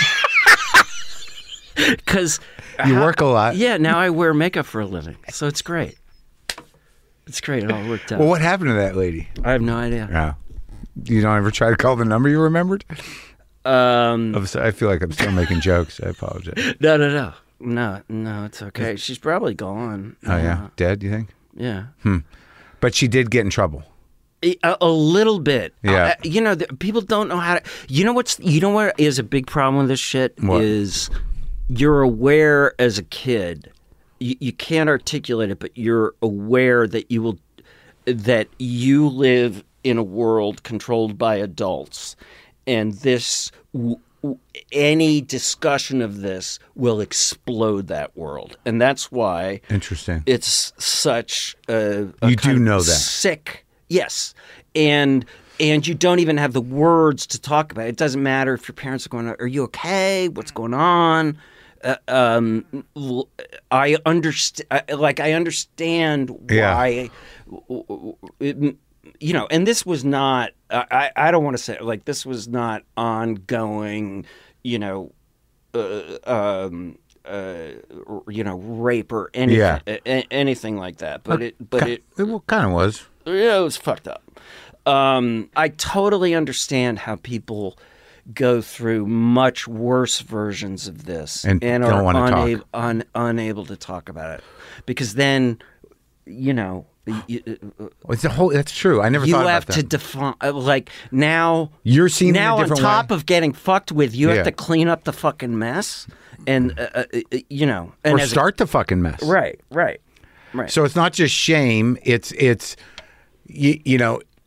because You work a lot. Yeah, now I wear makeup for a living, so it's great. It's great. It all worked out. Well, what happened to that lady? I have no idea. Yeah. You don't ever try to call the number you remembered? Um, I'm so- I feel like I'm still making jokes. I apologize. no, no, no, no, no. It's okay. She's probably gone. Oh, yeah. Dead, you think? Yeah. But she did get in trouble. A, a little bit. Yeah. Uh, you know, the, people don't know how to. You know what's? You know what is a big problem with this shit What? is you're aware as a kid. You, you can't articulate it, but you're aware that you will that you live in a world controlled by adults, and this w- w- any discussion of this will explode that world, and that's why Interesting. it's such a, a You kind do of know that. sick. Yes, and and you don't even have the words to talk about it. It doesn't matter if your parents are going, "Are you okay? What's going on?" Uh, um, l- I understand. Like I understand Yeah. why. It, you know, and this was not. I I don't want to say like this was not ongoing. You know. Uh, um, uh, you know, rape or anything, Yeah. a- anything like that. But it, but it, It kind of was. yeah, it was fucked up. Um, I totally understand how people go through much worse versions of this And don't are wanna talk. unable, un, unable to talk about it because then, you know, you, It's a whole. That's true. I never you thought have about to that. define like now. You're seen in a now on different top way? of getting fucked with, you Yeah. have to clean up the fucking mess, and uh, uh, uh, you know, and or as a- start the fucking mess. right, right, right. So it's not just shame. It's it's you, you know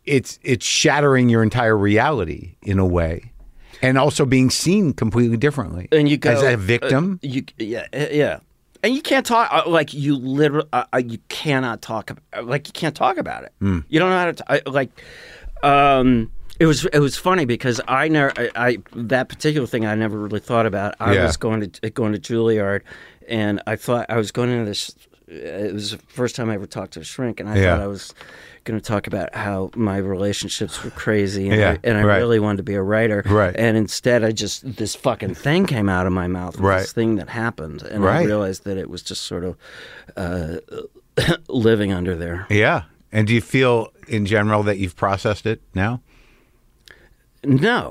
it's it's shattering your entire reality in a way, and also being seen completely differently. And you go as a victim. Uh, you yeah yeah, and you can't talk uh, like you literally uh, you cannot talk about, like you can't talk about it. Mm. You don't know how to t- I, like. Um, It was it was funny because I never I, I that particular thing I never really thought about. I yeah. was going to going to Juilliard, and I thought I was going into this. It was the first time I ever talked to a shrink, and I yeah. thought I was going to talk about how my relationships were crazy, and yeah, I, and I right. really wanted to be a writer. Right. And instead, I just this fucking thing came out of my mouth. Right. This thing that happened, and right. I realized that it was just sort of uh, living under there. Yeah. And do you feel in general that you've processed it now? No.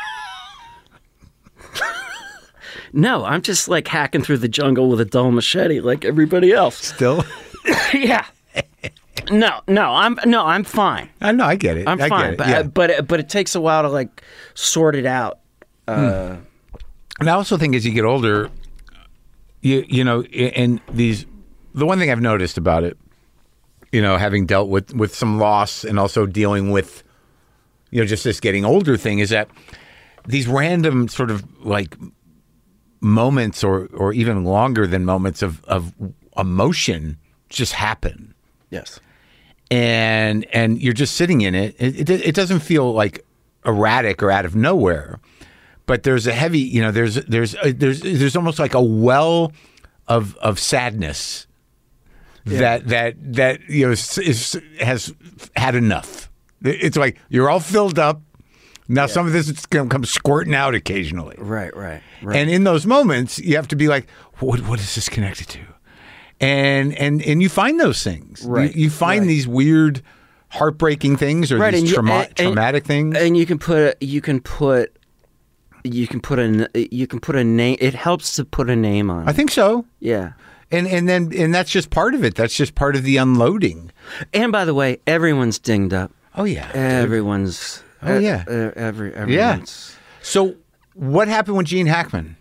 No, I'm just like hacking through the jungle with a dull machete like everybody else. Still? Yeah. No, no, I'm no, I'm fine. I know, I get it. I'm I fine, get it. but Yeah. but but it takes a while to like sort it out. Uh, hmm. And I also think as you get older, you you know, and these the one thing I've noticed about it, you know, having dealt with with some loss and also dealing with, you know, just this getting older thing, is that these random sort of like moments or or even longer than moments of, of emotion just happen. Yes. And and you're just sitting in it. It, it. it doesn't feel like erratic or out of nowhere, but there's a heavy, you know, there's there's a, there's there's almost like a well of of sadness yeah. that that that you know is, is, has had enough. It's like you're all filled up. Now yeah. some of this is going to come squirting out occasionally. Right, right, right. And in those moments, you have to be like, what what is this connected to? And and and you find those things. Right. You, you find right. these weird, heartbreaking things or right. these and you, trauma, and, traumatic things. And you can put you can put you can put a you can put a name. It helps to put a name on it. I think so. Yeah. And and then and that's just part of it. That's just part of the unloading. And by the way, everyone's dinged up. Oh yeah. Everyone's. Oh yeah. Uh, every everyone's. Yeah. So what happened with Gene Hackman?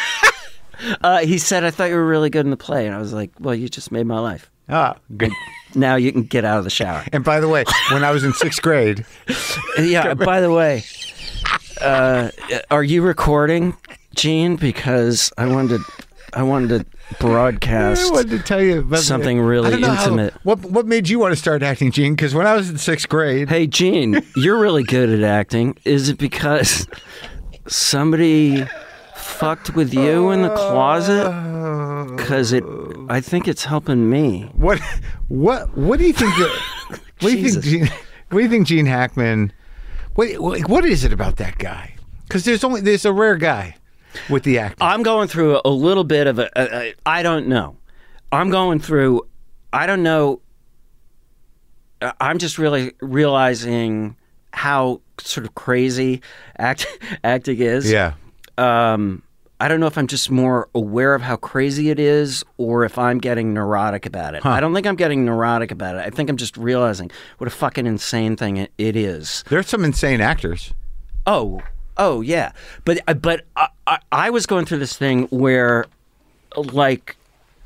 Uh, he said, I thought you were really good in the play. And I was like, well, you just made my life. Ah, good. Now you can get out of the shower. And by the way, when I was in sixth grade. Yeah, by the way, uh, are you recording, Gene? Because I wanted to, I wanted to broadcast I wanted to tell you about something really intimate. How, what, what made you want to start acting, Gene? Because when I was in sixth grade. Hey, Gene, you're really good at acting. Is it because somebody fucked with you in the closet? Because it, I think it's helping me. What, what, what do you think? That, what do you think? Gene, what do you think, Gene Hackman? What, what is it about that guy? Because there's only there's a rare guy with the acting. I'm going through a little bit of a, a, a. I don't know. I'm going through. I don't know. I'm just really realizing how sort of crazy act, acting is. Yeah. Um, I don't know if I'm just more aware of how crazy it is or if I'm getting neurotic about it. Huh. I don't think I'm getting neurotic about it. I think I'm just realizing what a fucking insane thing it, it is. There's some insane actors. Oh, oh yeah. But but I, I, I was going through this thing where, like,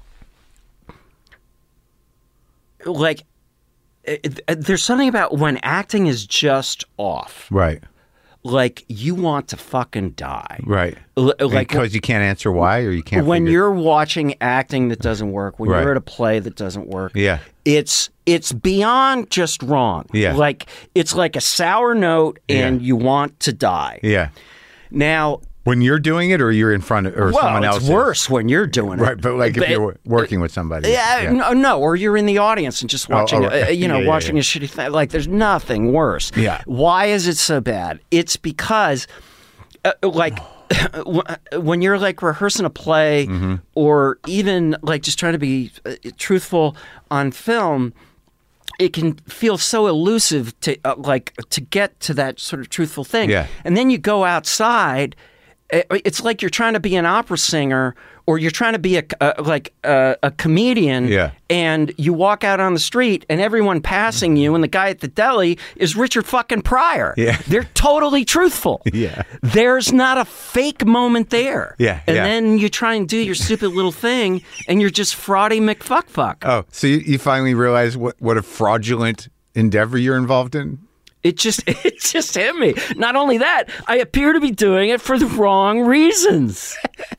like, it, it, there's something about when acting is just off. Right. Like, you want to fucking die. Right. L- like because you can't answer why or you can't When figure... you're watching acting that doesn't work, when right. you're at a play that doesn't work, yeah. it's it's beyond just wrong. Yeah. Like, it's like a sour note and yeah. you want to die. Yeah. Now... When you're doing it or you're in front of or well, someone else it's is? worse when you're doing it. Right, but like if but, you're working with somebody. Yeah, yeah. No, no, or you're in the audience and just watching, oh, oh, right. uh, you know, yeah, watching yeah, yeah. a shitty thing. Like, there's nothing worse. Yeah. Why is it so bad? It's because, uh, like, when you're, like, rehearsing a play mm-hmm. or even, like, just trying to be uh, truthful on film, it can feel so elusive to, uh, like, to get to that sort of truthful thing. Yeah. And then you go outside... It's like you're trying to be an opera singer or you're trying to be a, a like a, a comedian yeah. and you walk out on the street and everyone passing you and the guy at the deli is Richard fucking Pryor. Yeah. They're totally truthful. Yeah. There's not a fake moment there. Yeah. And yeah. then you try and do your stupid little thing and you're just fraudy McFuckfuck. Oh, so you, you finally realize what, what a fraudulent endeavor you're involved in? It just it just hit me. Not only that, I appear to be doing it for the wrong reasons.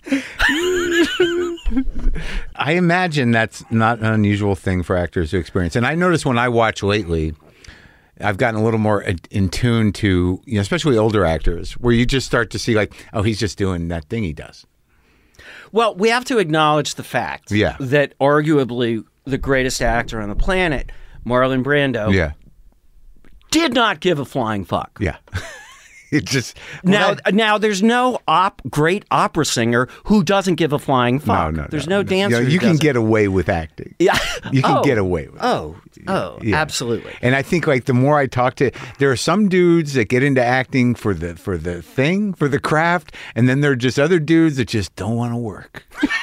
I imagine that's not an unusual thing for actors to experience. And I notice when I watch lately, I've gotten a little more in tune to, you know, especially older actors, where you just start to see like, oh, he's just doing that thing he does. Well, we have to acknowledge the fact yeah. that arguably the greatest actor on the planet, Marlon Brando, yeah. did not give a flying fuck. Yeah. It just well, now, that, now there's no op, great opera singer who doesn't give a flying fuck. No, no, there's no, no, no. dancer. You, know, who you can doesn't. get away with acting. Yeah, you can oh, get away with. Oh, oh, yeah. absolutely. And I think like the more I talk to, there are some dudes that get into acting for the for the thing, for the craft, and then there are just other dudes that just don't want to work.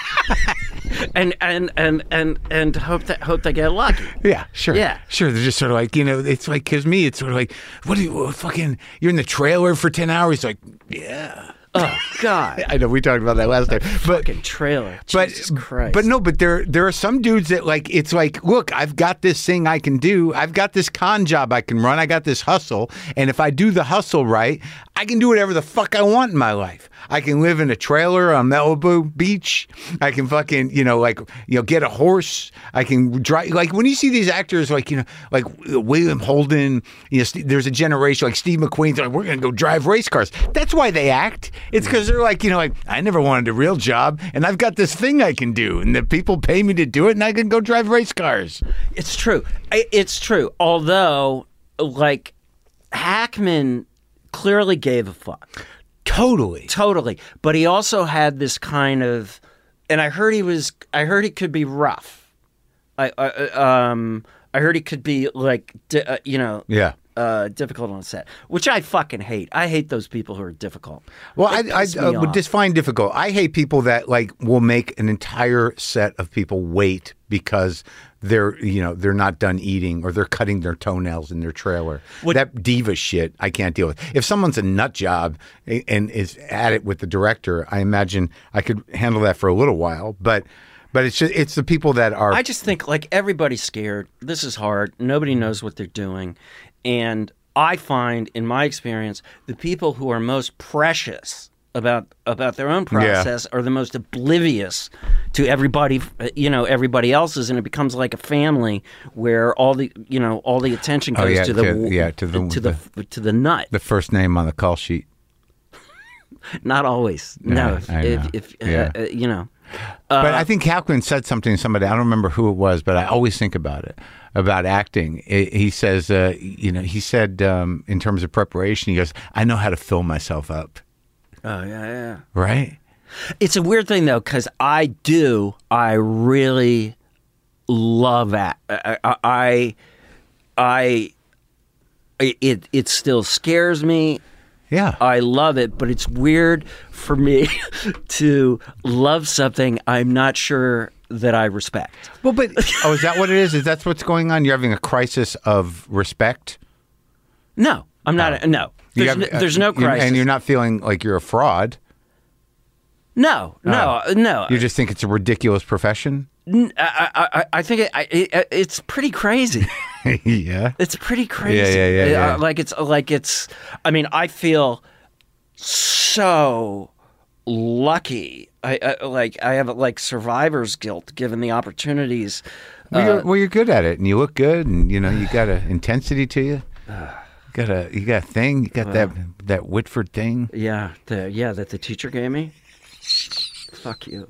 and and and and and hope that hope they get lucky. Yeah, sure. Yeah, sure. They're just sort of like, you know, it's like, because me, it's sort of like, what do you oh, fucking? You're in the trailer for ten hours. Like, yeah. Oh God! I know we talked about that last time, but fucking trailer. But Jesus Christ. but no, but there there are some dudes that like it's like, look, I've got this thing I can do. I've got this con job I can run. I got this hustle, and if I do the hustle right, I can do whatever the fuck I want in my life. I can live in a trailer on Malibu Beach. I can fucking, you know, like, you know, get a horse. I can drive. Like when you see these actors, like, you know, like William Holden, you know, there's a generation like Steve McQueen's like, we're going to go drive race cars. That's why they act. It's because they're like, you know, like, I never wanted a real job and I've got this thing I can do and the people pay me to do it and I can go drive race cars. It's true. It's true. Although, like, Hackman clearly gave a fuck. Totally. Totally. But he also had this kind of, and I heard he was, I heard he could be rough. I, I um, I heard he could be like, di- uh, you know, yeah. Uh, difficult on set, which I fucking hate. I hate those people who are difficult. Well, I, I uh, would define difficult. I hate people that like will make an entire set of people wait because they're, you know, they're not done eating or they're cutting their toenails in their trailer. What, that diva shit I can't deal with. If someone's a nut job and is at it with the director, I imagine I could handle that for a little while, but But it's just, it's the people that are. I just think like everybody's scared. This is hard. Nobody knows what they're doing. And I find, in my experience, the people who are most precious about about their own process yeah. are the most oblivious to everybody, you know, everybody else's, and it becomes like a family where all the, you know, all the attention goes oh, yeah, to the to, yeah to the to the, the to the nut. The first name on the call sheet. Not always. No, no if, I know. if, if yeah. uh, uh, you know. Uh, but I think Hackman said something to somebody. I don't remember who it was, but I always think about it, about acting. It, he says, uh, you know, he said um, in terms of preparation, he goes, I know how to fill myself up. Oh, yeah, yeah. Right? It's a weird thing, though, because I do, I really love that. I, I, I, it, it still scares me. Yeah. I love it, but it's weird for me to love something I'm not sure that I respect. Well, but, oh, is that what it is? Is that what's going on? You're having a crisis of respect? No, I'm not. Oh. No. There's, have, no, there's no crisis. And you're not feeling like you're a fraud? No, no, oh. no. You just think it's a ridiculous profession? I, I, I think it, it, it's pretty crazy. Yeah, it's pretty crazy. Yeah, yeah, yeah, yeah. Like it's like it's. I mean, I feel so lucky. I, I like I have like survivor's guilt given the opportunities. Well, uh, you're, well, you're good at it, and you look good, and you know you got an intensity to you. You got a you got a thing. You got well, that that Whitford thing. Yeah, the yeah that the teacher gave me. Fuck you.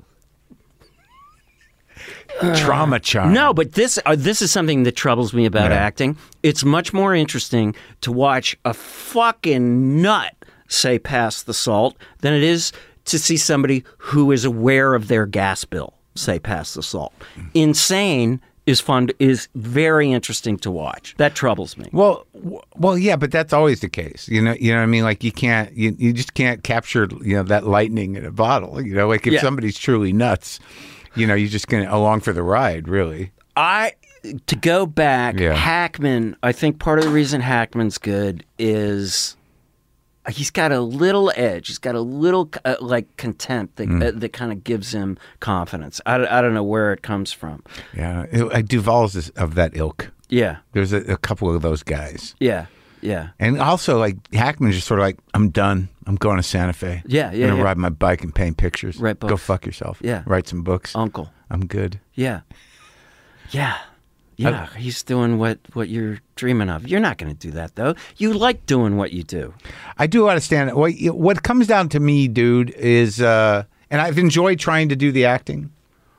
Trauma charm. No, but this uh, this is something that troubles me about yeah. acting. It's much more interesting to watch a fucking nut say pass the salt than it is to see somebody who is aware of their gas bill say pass the salt. Insane is fun, is very interesting to watch. That troubles me. Well, w- well, yeah, but that's always the case. You know, you know what I mean? Like you can't, you, you just can't capture, you know, that lightning in a bottle. You know, like if yeah. somebody's truly nuts, you know, you're just going to along for the ride, really. I, to go back, yeah. Hackman, I think part of the reason Hackman's good is he's got a little edge. He's got a little, uh, like, contempt that, mm. uh, that kind of gives him confidence. I, I don't know where it comes from. Yeah. It, Duvall's is of that ilk. Yeah. There's a, a couple of those guys. Yeah. Yeah. And also, like, Hackman's just sort of like, I'm done. I'm going to Santa Fe. Yeah, yeah, I'm going to yeah. ride my bike and paint pictures. Write books. Go fuck yourself. Yeah. Write some books. Uncle. I'm good. Yeah. Yeah. Yeah. I, he's doing what, what you're dreaming of. You're not going to do that, though. You like doing what you do. I do understand. What, what comes down to me, dude, is, uh, and I've enjoyed trying to do the acting.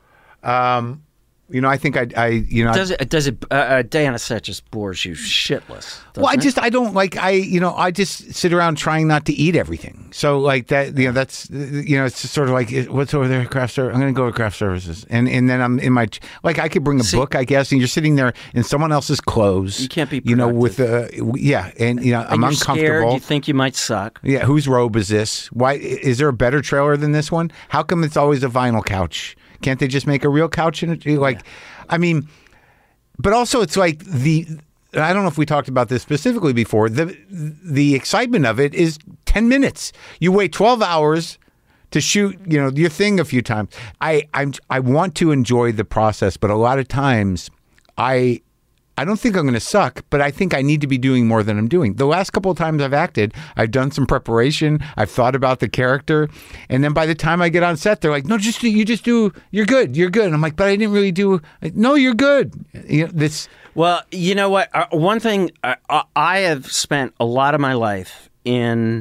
Um, You know, I think I, I you know, does it? Does it? Uh, uh, day on a set just bores you shitless. Well, I it? just I don't like I you know I just sit around trying not to eat everything. So like that you know that's you know it's just sort of like what's over there craft service. I'm going to go to craft services and and then I'm in my like I could bring a See, book I guess and you're sitting there in someone else's clothes. You can't be you know with uh, yeah and you know and I'm you're uncomfortable. Scared, you think you might suck. Yeah, whose robe is this? Why is there a better trailer than this one? How come it's always a vinyl couch? Can't they just make a real couch and like? Yeah. I mean, but also it's like the, I don't know if we talked about this specifically before, the the excitement of it is ten minutes. You wait twelve hours to shoot, you know, your thing a few times. I I'm, I want to enjoy the process, but a lot of times I I don't think I'm going to suck, but I think I need to be doing more than I'm doing. The last couple of times I've acted, I've done some preparation. I've thought about the character. And then by the time I get on set, they're like, no, just do, you just do, you're good, you're good. And I'm like, but I didn't really do, no, you're good. You know, this. Well, you know what? Uh, one thing, uh, I have spent a lot of my life in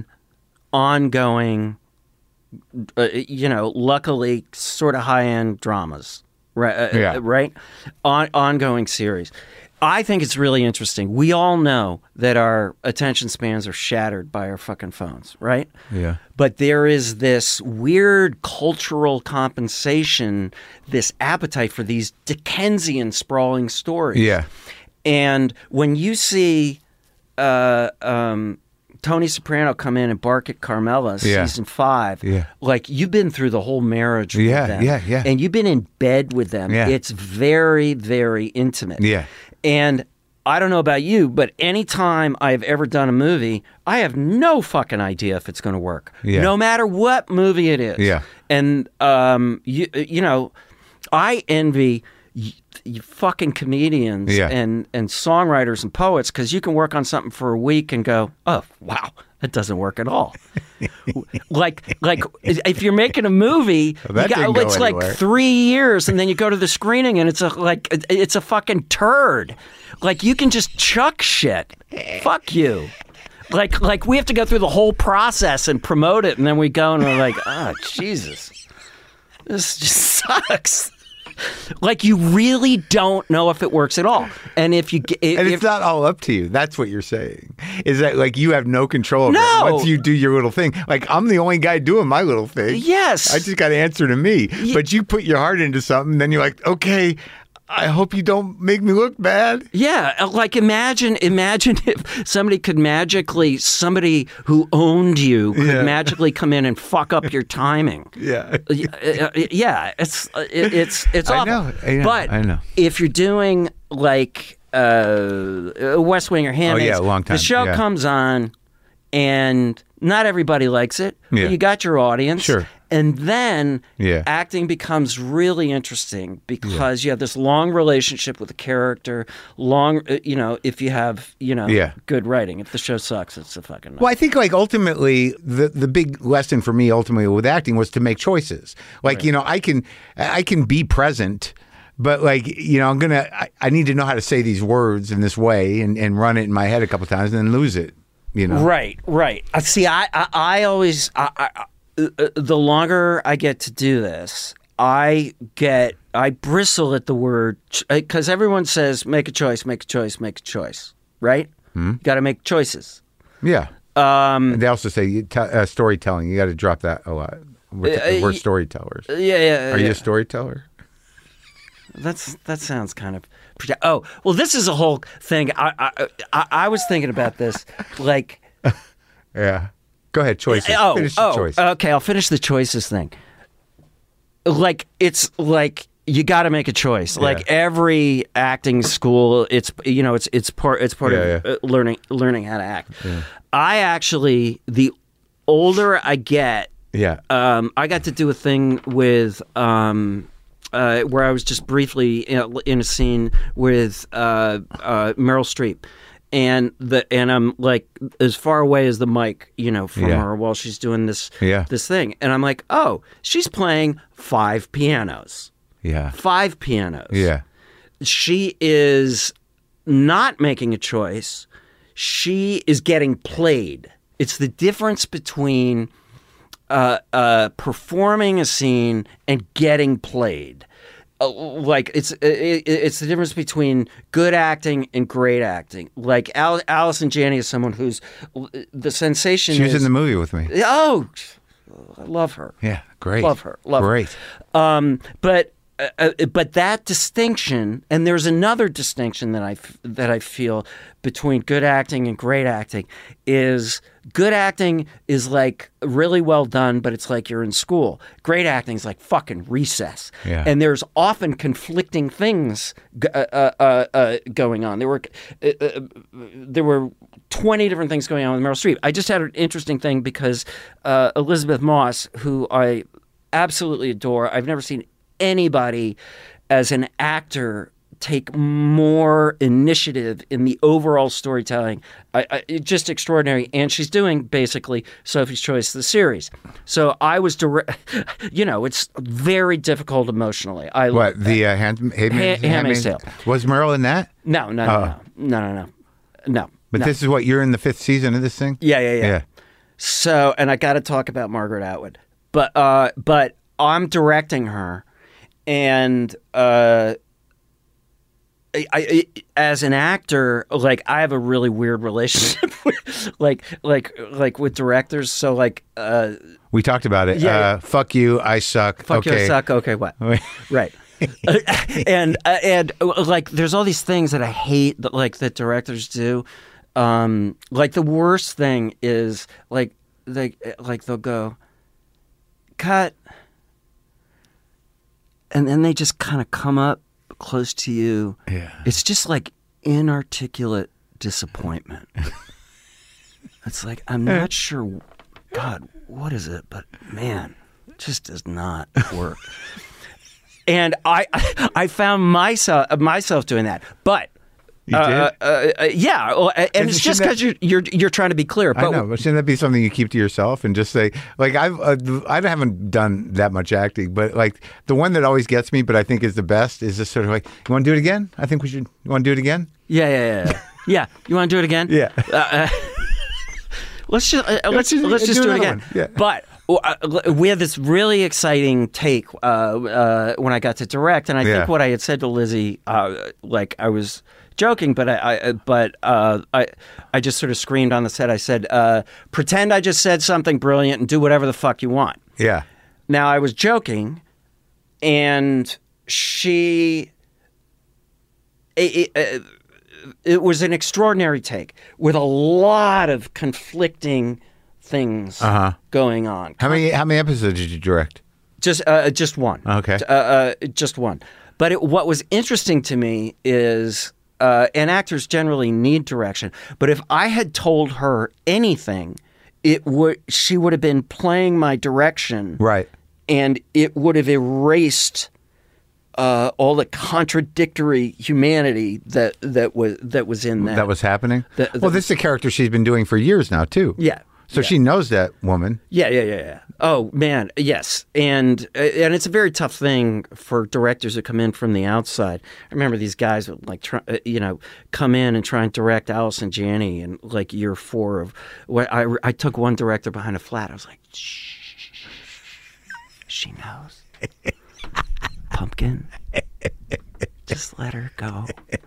ongoing, uh, you know, luckily sort of high-end dramas, right? Uh, yeah. Right? On, ongoing series. I think it's really interesting. We all know that our attention spans are shattered by our fucking phones, right? Yeah. But there is this weird cultural compensation, this appetite for these Dickensian sprawling stories. Yeah. And when you see uh, um, Tony Soprano come in and bark at Carmela, yeah. season five, yeah. like you've been through the whole marriage with yeah, them. Yeah, yeah, And you've been in bed with them. Yeah. It's very, very intimate. Yeah. And I don't know about you, but anytime I've ever done a movie, I have no fucking idea if it's going to work. Yeah. No matter what movie it is. Yeah. And, um, you, you know, I envy you, you fucking comedians yeah. and, and songwriters and poets because you can work on something for a week and go, oh, wow, that doesn't work at all. like, like if you're making a movie, well, you got, go it's anywhere. like three years, and then you go to the screening, and it's a like it's a fucking turd. Like you can just chuck shit. Fuck you. Like, like we have to go through the whole process and promote it, and then we go and we're like, oh Jesus, this just sucks. Like you really don't know if it works at all, and if you if, and it's if, not all up to you. That's what you're saying. Is that like you have no control over no. it once you do your little thing? Like I'm the only guy doing my little thing. Yes, I just got to answer to me. Ye- but you put your heart into something, then you're like, okay, I hope you don't make me look bad. Yeah, like imagine, imagine if somebody could magically, somebody who owned you could yeah. magically come in and fuck up your timing. Yeah, yeah, it's it's it's awful. I know, I know, but I know. If you're doing like uh, West Wing or Handmaids, oh yeah, a long time. The show yeah. comes on, and not everybody likes it. Yeah. But you got your audience. Sure. And then yeah. acting becomes really interesting because yeah. you have this long relationship with the character. Long, you know, if you have, you know, yeah. good writing. If the show sucks, it's a fucking. Well, I think like ultimately the the big lesson for me ultimately with acting was to make choices. Like right. you know, I can I can be present. But like, you know, I'm going to, I need to know how to say these words in this way and, and run it in my head a couple of times and then lose it, you know? Right, right. Uh, see, I, I, I always, I, I, uh, the longer I get to do this, I get, I bristle at the word, because everyone says, make a choice, make a choice, make a choice, right? Hmm? You got to make choices. Yeah. Um, and they also say you t- uh, storytelling. You got to drop that a lot. We're, t- uh, we're storytellers. Yeah, yeah. Are yeah. you a storyteller? That's that sounds kind of. Oh well, this is a whole thing. I I I, I was thinking about this, like. Yeah. Go ahead. Choices. Oh, finish the oh, choice. Okay, I'll finish the choices thing. Like it's like you got to make a choice. Yeah. Like every acting school, it's you know it's it's part it's part yeah, of yeah. learning learning how to act. Yeah. I actually, the older I get, yeah, um, I got to do a thing with. Um, Uh, where I was just briefly in a, in a scene with uh, uh, Meryl Streep, and the and I'm like as far away as the mic, you know, from Yeah. her while she's doing this Yeah. this thing, and I'm like, oh, she's playing five pianos, Yeah. five pianos. Yeah. She is not making a choice. She is getting played. It's the difference between uh, uh, performing a scene and getting played. Uh, like it's it, it's the difference between good acting and great acting. Like Al- Allison Janney is someone who's the sensation. She was is, in the movie with me. Oh, I love her. Yeah, great. Love her. Love great. her. Um, but uh, uh, but that distinction, and there's another distinction that I f- that I feel between good acting and great acting is good acting is like really well done, but it's like you're in school. Great acting is like fucking recess. Yeah. And there's often conflicting things g- uh, uh, uh, uh, going on. There were uh, uh, there were twenty different things going on with Meryl Streep. I just had an interesting thing because uh, Elizabeth Moss, who I absolutely adore, I've never seen anybody as an actor take more initiative in the overall storytelling. I, I, it's just extraordinary. And she's doing basically Sophie's Choice, the series. So I was direct, you know, it's very difficult emotionally. I What, the uh, hand, Handmaid's Ha- Handmaid's Tale. Was Meryl in that? No, no, no, no, no, no, no, no. But no. this is what, you're in the fifth season of this thing? Yeah, yeah, yeah. Yeah. So, and I got to talk about Margaret Atwood, but uh, but I'm directing her, and uh, I, I as an actor, like I have a really weird relationship with, like like like with directors. So like, uh, We talked about it. Yeah, uh, yeah. Fuck you, I suck. fuck okay. you, suck. Okay, what? Right. and uh, and uh, like there's all these things that I hate that like that directors do. Um, like the worst thing is like they like they'll go cut, and then they just kind of come up close to you. Yeah. It's just like inarticulate disappointment. It's like I'm not sure. God, what is it? But man, it just does not work. And I, I found myself myself doing that, but You uh, did? uh, uh, yeah, well, and And it's just shouldn't because you're, you're you're trying to be clear. But I know, but shouldn't that be something you keep to yourself and just say, like, I've, uh, I haven't done that much acting, but like the one that always gets me, but I think is the best, is just sort of like, you want to do it again? I think we should, you want to do it again? yeah, yeah, yeah, yeah. yeah. You want to do it again? Yeah. Uh, uh, let's just uh, let's just- let's just do do, it another again. one. Yeah. But uh, we had this really exciting take uh, uh, when I got to direct, and I Yeah. think what I had said to Lizzie, uh, like I was joking, but I, I but uh, I I just sort of screamed on the set. I said, uh, "Pretend I just said something brilliant and do whatever the fuck you want." Yeah. Now I was joking, and she. It, it, it was an extraordinary take with a lot of conflicting things Uh-huh. going on. How many, how many episodes did you direct? Just uh, just one. Okay. Uh, uh, just one. But it, what was interesting to me is, uh, and actors generally need direction. But if I had told her anything, it would she would have been playing my direction, Right. and it would have erased uh, all the contradictory humanity that that was that was in that. That was happening? That- that well, this is a character she's been doing for years now, too. Yeah. So yeah. she knows that woman. Yeah, yeah, yeah, yeah. Oh man, yes, and uh, and it's a very tough thing for directors who come in from the outside. I remember these guys would like, try, uh, you know, come in and try and direct Allison Janney in like year four of what I I took one director behind a flat. I was like, shh, she knows, pumpkin, just let her go.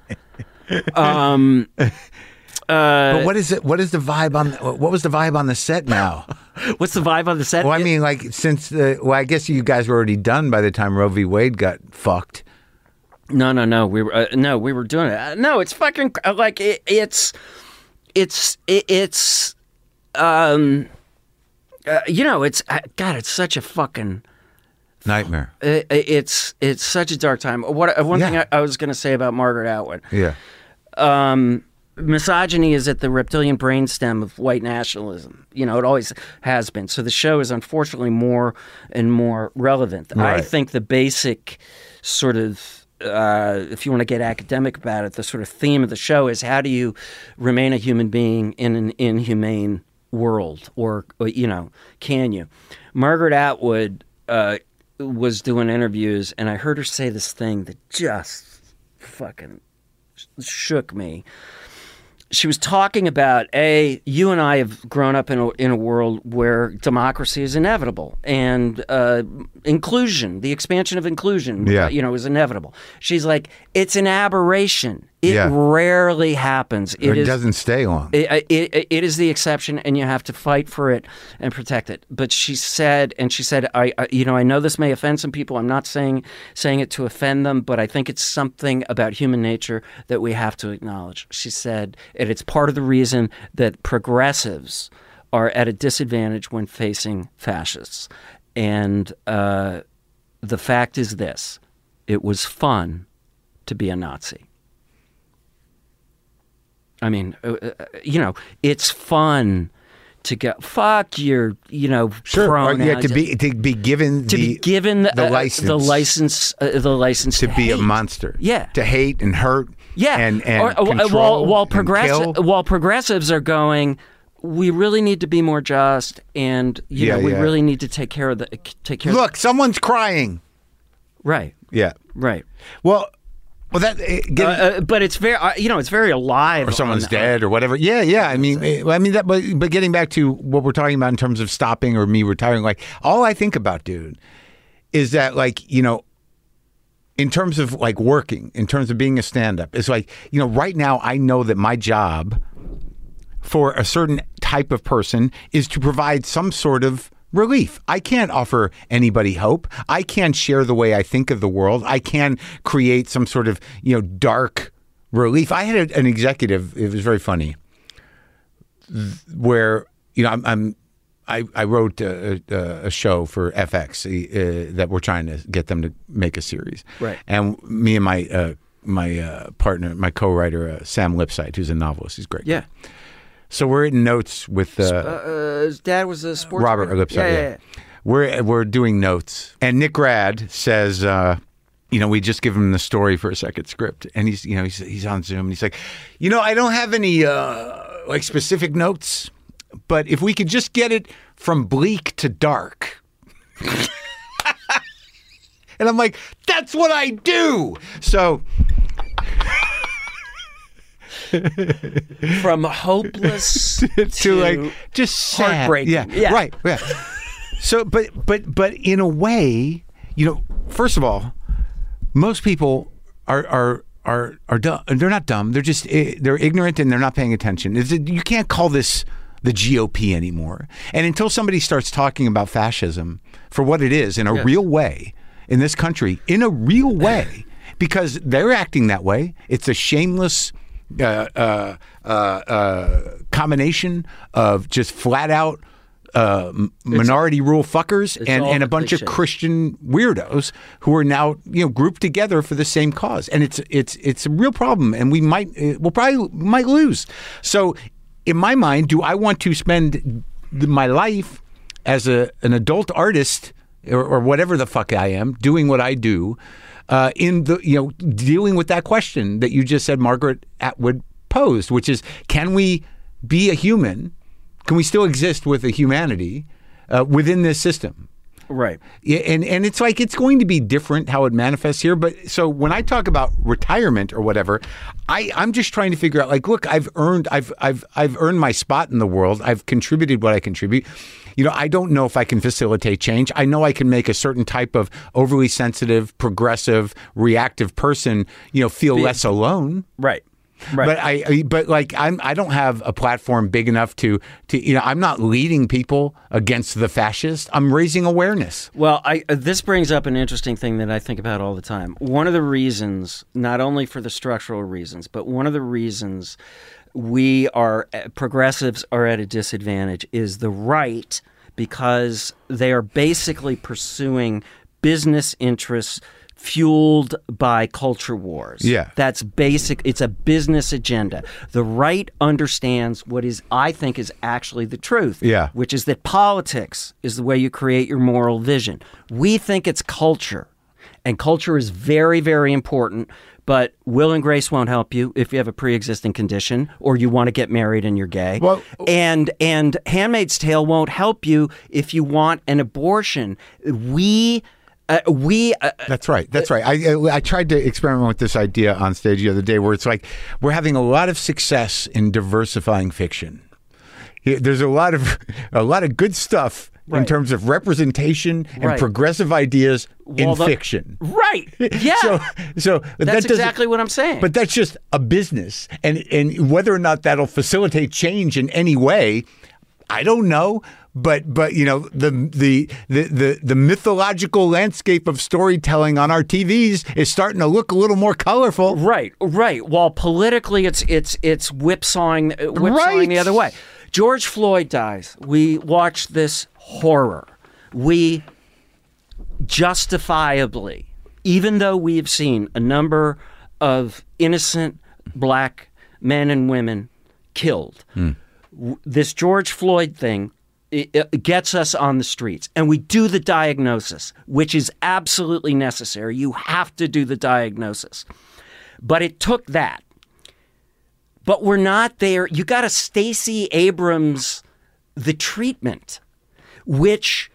Um. Uh, But what is it? What is the vibe on? What was the vibe on the set now? what's the vibe on the set? Well, I mean, like since the. Well, I guess you guys were already done by the time Roe v. Wade got fucked. No, no, no. We were uh, no, we were doing it. Uh, no, it's fucking uh, like it, it's, it's, it, it's, um, uh, you know, it's uh, God. It's such a fucking. Nightmare. It, it's it's such a dark time. What uh, one thing Yeah. I, I was going to say about Margaret Atwood. Yeah. Um, misogyny is at the reptilian brainstem of white nationalism. You know, it always has been. So the show is unfortunately more and more relevant. I Right. think the basic sort of uh, if you want to get academic about it, the sort of theme of the show is how do you remain a human being in an inhumane world, or, or you know, can you? Margaret Atwood uh, was doing interviews, and I heard her say this thing that just fucking shook me. She was talking about, A, you and I have grown up in a, in a world where democracy is inevitable, and uh, inclusion, the expansion of inclusion, yeah. you know, is inevitable. She's like, it's an aberration. It yeah. rarely happens. It, it is, doesn't stay long. It, it, it is the exception, and you have to fight for it and protect it. But she said, and she said, I, I you know, I know this may offend some people. I'm not saying saying it to offend them, but I think it's something about human nature that we have to acknowledge. She said, and it's part of the reason that progressives are at a disadvantage when facing fascists. And uh, the fact is this: it was fun to be a Nazi. I mean, uh, you know, it's fun to go, fuck your, you know, sure. Or, pronouns. yeah, to be to be given to the, be given the, the uh, license, the license, uh, the license to, to be hate. a monster. Yeah, to hate and hurt. Yeah, and and or, control while while, and progressi- kill. while progressives are going, we really need to be more just, and you Yeah, know, we yeah. really need to take care of the take care. Look, of someone's crying. Right. Yeah. Right. Well. Well, that uh, Uh, uh, but it's very, uh, you know, it's very alive. or someone's on, dead or whatever. Yeah, yeah. I mean, eh, I mean that. But but getting back to what we're talking about in terms of stopping or me retiring, like all I think about, dude, is that like you know, in terms of like working, in terms of being a stand-up, it's like you know, right now I know that my job for a certain type of person is to provide some sort of relief. I can't offer anybody hope. I can't share the way I think of the world. I can create some sort of, you know, dark relief. I had a, an executive, it was very funny, where, you know, I'm, I'm I, I wrote a, a, a show for F X uh, that we're trying to get them to make a series. Right. And me and my uh, my uh, partner, my co-writer, uh, Sam Lipsyte, who's a novelist, he's great. Yeah. So we're in notes with uh, Uh, uh, his dad was a sports Robert writer? Lipsyte. Yeah, Yeah, yeah, yeah. We're we're doing notes, and Nick Rad says, uh, you know, we just give him the story for a second script, and he's you know he's he's on Zoom, and he's like, you know, I don't have any uh, like specific notes, but if we could just get it from bleak to dark. And I'm like, that's what I do. So. From hopeless to, to like just sad. heartbreaking. Yeah, Yeah. right. Yeah. So, but but but in a way, you know, first of all, most people are are are are dumb. They're not dumb. They're just they're ignorant and they're not paying attention. It's, you can't call this the G O P anymore. And until somebody starts talking about fascism for what it is in a Yes. real way in this country, in a real way, because they're acting that way. It's a shameless. Uh, uh, uh, uh, combination of just flat out uh, minority rule fuckers and, all and a the bunch cliches. of Christian weirdos who are now you know grouped together for the same cause, and it's it's it's a real problem, and we might we'll probably might lose. So, in my mind, do I want to spend my life as a an adult artist or, or whatever the fuck I am doing what I do? Uh, in the you know dealing with that question that you just said Margaret Atwood posed, which is, can we be a human? Can we still exist with a humanity uh, within this system? Right. Yeah, and and it's like it's going to be different how it manifests here. But so when I talk about retirement or whatever, I I'm just trying to figure out like, look, I've earned I've I've I've earned my spot in the world. I've contributed what I contribute. You know, I don't know if I can facilitate change. I know I can make a certain type of overly sensitive, progressive, reactive person, you know, feel Be- less alone. Right. Right. But I, I, but like I'm, I don't have a platform big enough to, to, you know, I'm not leading people against the fascist. I'm raising awareness. Well, I, uh, this brings up an interesting thing that I think about all the time. One of the reasons, not only for the structural reasons, but one of the reasons we are progressives are at a disadvantage is the right, because they are basically pursuing business interests fueled by culture wars. Yeah. That's basic. It's a business agenda. The right understands what is, I think, is actually the truth. Yeah. Which is that politics is the way you create your moral vision. We think it's culture. And culture is very, very important. But Will and Grace won't help you if you have a pre-existing condition or you want to get married and you're gay. Well, and and Handmaid's Tale won't help you if you want an abortion. We... Uh, we. Uh, That's right. That's right. I, I I tried to experiment with this idea on stage the other day, where it's like we're having a lot of success in diversifying fiction. There's a lot of a lot of good stuff right. in terms of representation and right. progressive ideas well, in the, fiction. Right. Yeah. so so that's that exactly what I'm saying. But that's just a business, and and whether or not that'll facilitate change in any way, I don't know. But but you know the, the the the the mythological landscape of storytelling on our T Vs is starting to look a little more colorful. Right, right. While politically it's it's it's whipsawing whipsawing right. the other way. George Floyd dies. We watch this horror. We justifiably, even though we've seen a number of innocent black men and women killed, mm. this George Floyd thing. It gets us on the streets, and we do the diagnosis, which is absolutely necessary. You have to do the diagnosis. But it took that. But we're not there. You got a Stacey Abrams, the treatment, which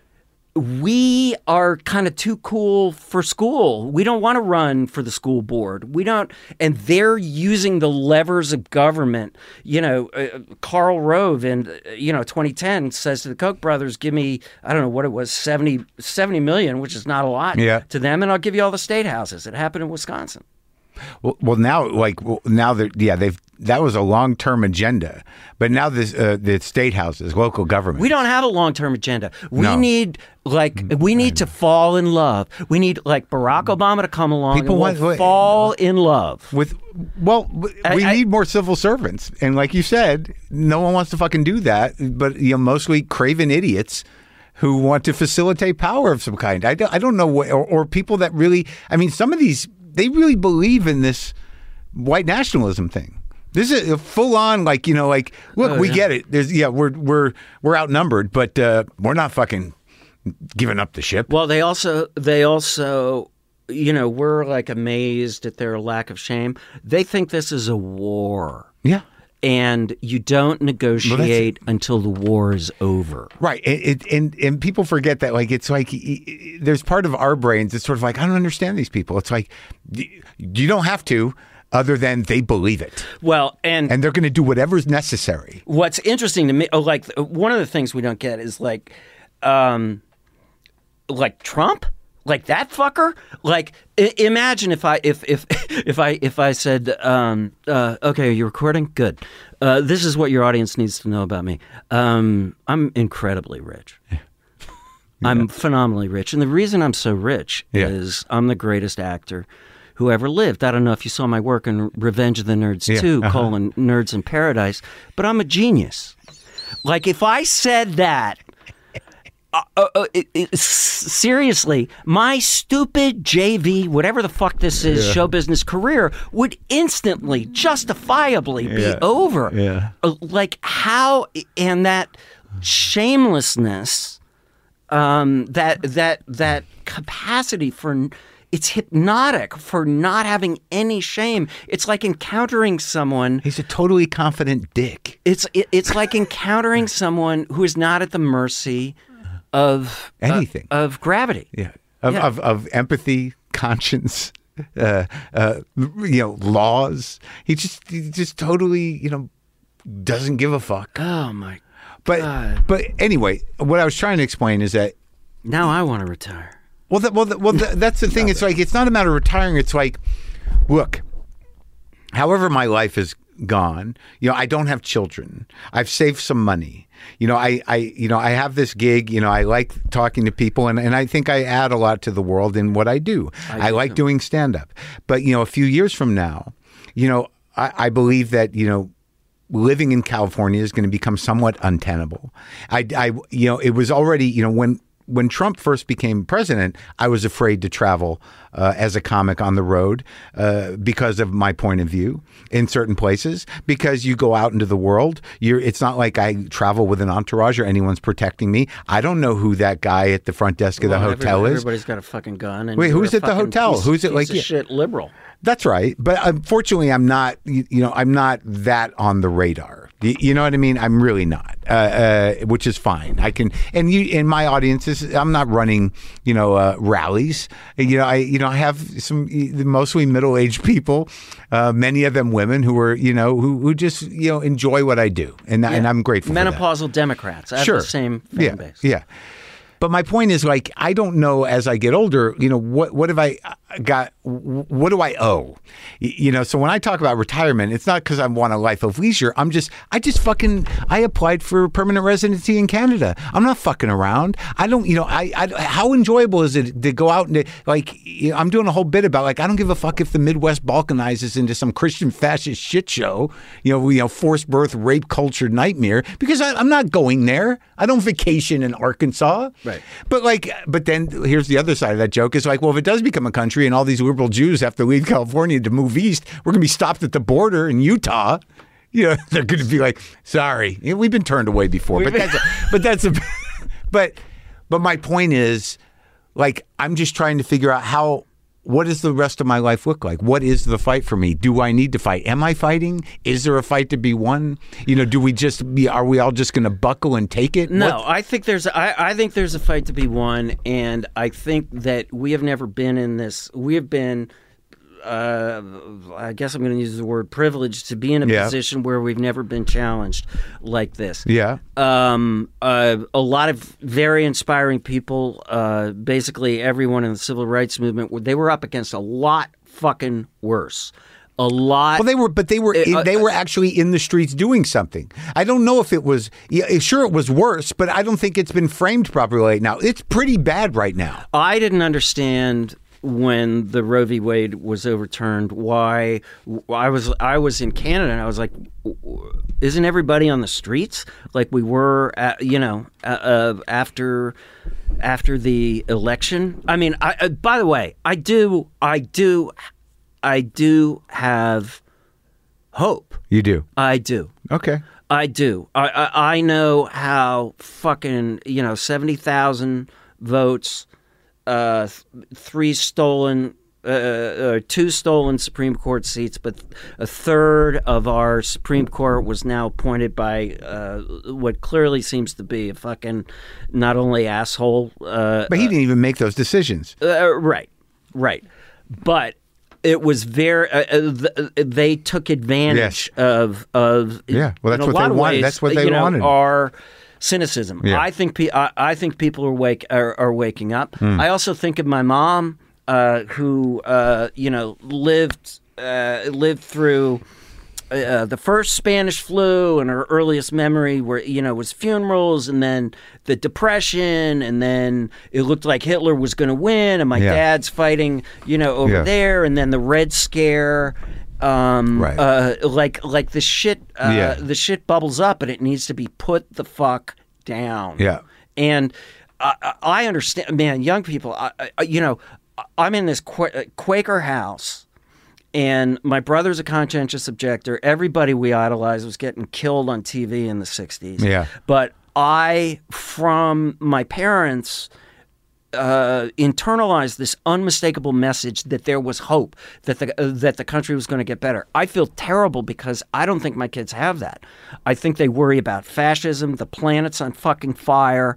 we are kind of too cool for school. We don't want to run for the school board. We don't, and they're using the levers of government. You know, uh, Karl Rove in, uh, you know, twenty ten says to the Koch brothers, give me, I don't know what it was, seventy, seventy million, which is not a lot yeah. to them, and I'll give you all the state houses. It happened in Wisconsin. Well, well, now, like, well, now that, yeah, they've, that was a long-term agenda. But now this, uh, the state houses, local government. We don't have a long-term agenda. We no. need, like, we need to fall in love. We need, like, Barack Obama to come along People and we'll want, fall in love. With, well, we I, need I, more civil servants. And like you said, no one wants to fucking do that. But, you know, mostly craven idiots who want to facilitate power of some kind. I don't, I don't know what, or, or people that really, I mean, some of these, they really believe in this white nationalism thing. This is a full on, like, you know, like, look, oh, we yeah. get it. There's, yeah, we're we're we're outnumbered, but uh, we're not fucking giving up the ship. Well, they also they also, you know, we're like amazed at their lack of shame. They think this is a war. Yeah. And you don't negotiate well, until the war is over. Right. And, and and people forget that, like, it's like there's part of our brains that's sort of like, I don't understand these people. It's like, you don't have to, other than they believe it. Well, and and they're going to do whatever's necessary. What's interesting to me, oh, like, one of the things we don't get is, like, um, like Trump? Like that fucker? Like, I- imagine if I if if if I if I said, um, uh, "Okay, are you recording? Good. Uh, this is what your audience needs to know about me. Um, I'm incredibly rich. Yeah. I'm phenomenally rich, and the reason I'm so rich yeah. is I'm the greatest actor who ever lived. I don't know if you saw my work in Revenge of the Nerds yeah. two, uh-huh. colon Nerds in Paradise, but I'm a genius. Like, if I said that." Uh, uh, uh, it, it, seriously, my stupid J V, whatever the fuck this is, yeah. show business career would instantly, justifiably be yeah. over. Yeah. Uh, like how, and that shamelessness, um, that that that capacity for, it's hypnotic for not having any shame. It's like encountering someone. He's a totally confident dick. It's it, it's like encountering someone who is not at the mercy of anything uh, of gravity, yeah, of yeah. Of, of empathy, conscience, uh, uh, you know, laws. He just, he just totally, you know, doesn't give a fuck. Oh my but, God! But anyway, what I was trying to explain is that now I want to retire. Well, that, well, that, well, that, that's the thing. It's like it's not a matter of retiring. It's like, look, however my life is gone, you know, I don't have children. I've saved some money. You know, I, I, you know, I have this gig. You know, I like talking to people, and, and I think I add a lot to the world in what I do. I, I like too. doing stand up. But you know, a few years from now, you know, I, I believe that you know, living in California is going to become somewhat untenable. I, I, you know, it was already, you know, when when Trump first became president, I was afraid to travel uh, as a comic on the road uh, because of my point of view in certain places. Because you go out into the world, you're. It's not like I travel with an entourage or anyone's protecting me. I don't know who that guy at the front desk of well, the hotel is. Everybody's got a fucking gun. And Wait, who's at the hotel? Piece, who's it? Piece Like of shit liberal. That's right. But unfortunately, I'm not, you, you know, I'm not that on the radar. You, you know what I mean? I'm really not, uh, uh, which is fine. I can, and you, in my audiences, I'm not running, you know, uh, rallies. You know, I, you know, I have some mostly middle-aged people, uh, many of them women who are, you know, who, who just, you know, enjoy what I do. And, yeah. and I'm grateful for that. Menopausal Democrats. I have sure. the same fan yeah. base. Yeah. But my point is, like, I don't know as I get older, you know, what what have I got, what do I owe? You know, so when I talk about retirement, it's not because I want a life of leisure. I'm just, I just fucking, I applied for permanent residency in Canada. I'm not fucking around. I don't, you know, I, I how enjoyable is it to go out and, to, like, you know, I'm doing a whole bit about, like, I don't give a fuck if the Midwest balkanizes into some Christian fascist shit show, you know, you know, forced birth, rape culture nightmare, because I, I'm not going there. I don't vacation in Arkansas. Right. But like, but then here's the other side of that joke is like, well, if it does become a country and all these liberal Jews have to leave California to move east, we're going to be stopped at the border in Utah. You know, they're going to be like, sorry, we've been turned away before. But that's, a, but that's a, but, but my point is, like, I'm just trying to figure out how, what does the rest of my life look like? What is the fight for me? Do I need to fight? Am I fighting? Is there a fight to be won? You know, do we just be, are we all just going to buckle and take it? No, what? I think there's I, I think there's a fight to be won, and I think that we have never been in this. We have been, uh, I guess I'm going to use the word privileged, to be in a yeah. position where we've never been challenged like this. Yeah. Um, uh, a lot of very inspiring people, uh, basically everyone in the civil rights movement, they were up against a lot fucking worse. A lot. Well, they were, but they were, uh, they were actually in the streets doing something. I don't know if it was, yeah, sure, it was worse, but I don't think it's been framed properly right now. It's pretty bad right now. I didn't understand when the Roe v. Wade was overturned why I was I was in Canada and I was like, isn't everybody on the streets like we were at, you know uh, after after the election? I mean, I, uh, by the way, I do I do I do have hope. You do? I do. Okay. I do. I I, I know how fucking, you know, seventy thousand votes. Uh, three stolen, uh, uh, two stolen Supreme Court seats, but a third of our Supreme Court was now appointed by uh, what clearly seems to be a fucking not only asshole. Uh, but he didn't even make those decisions. Uh, right, right. But it was very. Uh, uh, they took advantage yes. of of. Yeah, well, that's in a what lot they of wanted. ways, That's what they you know, wanted. Our cynicism. Yeah. I think pe- I, I think people are wake are, are waking up. Mm. I also think of my mom, uh, who uh, you know lived uh, lived through uh, the first Spanish flu, and her earliest memory were you know was funerals, and then the Depression, and then it looked like Hitler was going to win, and my yeah. dad's fighting you know over yeah. there, and then the Red Scare. Um, right. uh, like like the shit, uh, yeah. the shit bubbles up, and it needs to be put the fuck down. Yeah. And I, I understand, man. Young people, I, I, you know, I'm in this Quaker house, and my brother's a conscientious objector. Everybody we idolize was getting killed on T V in the sixties. Yeah. But I, from my parents. Uh, internalized this unmistakable message that there was hope, that the uh, that the country was going to get better. I feel terrible because I don't think my kids have that. I think they worry about fascism, the planet's on fucking fire,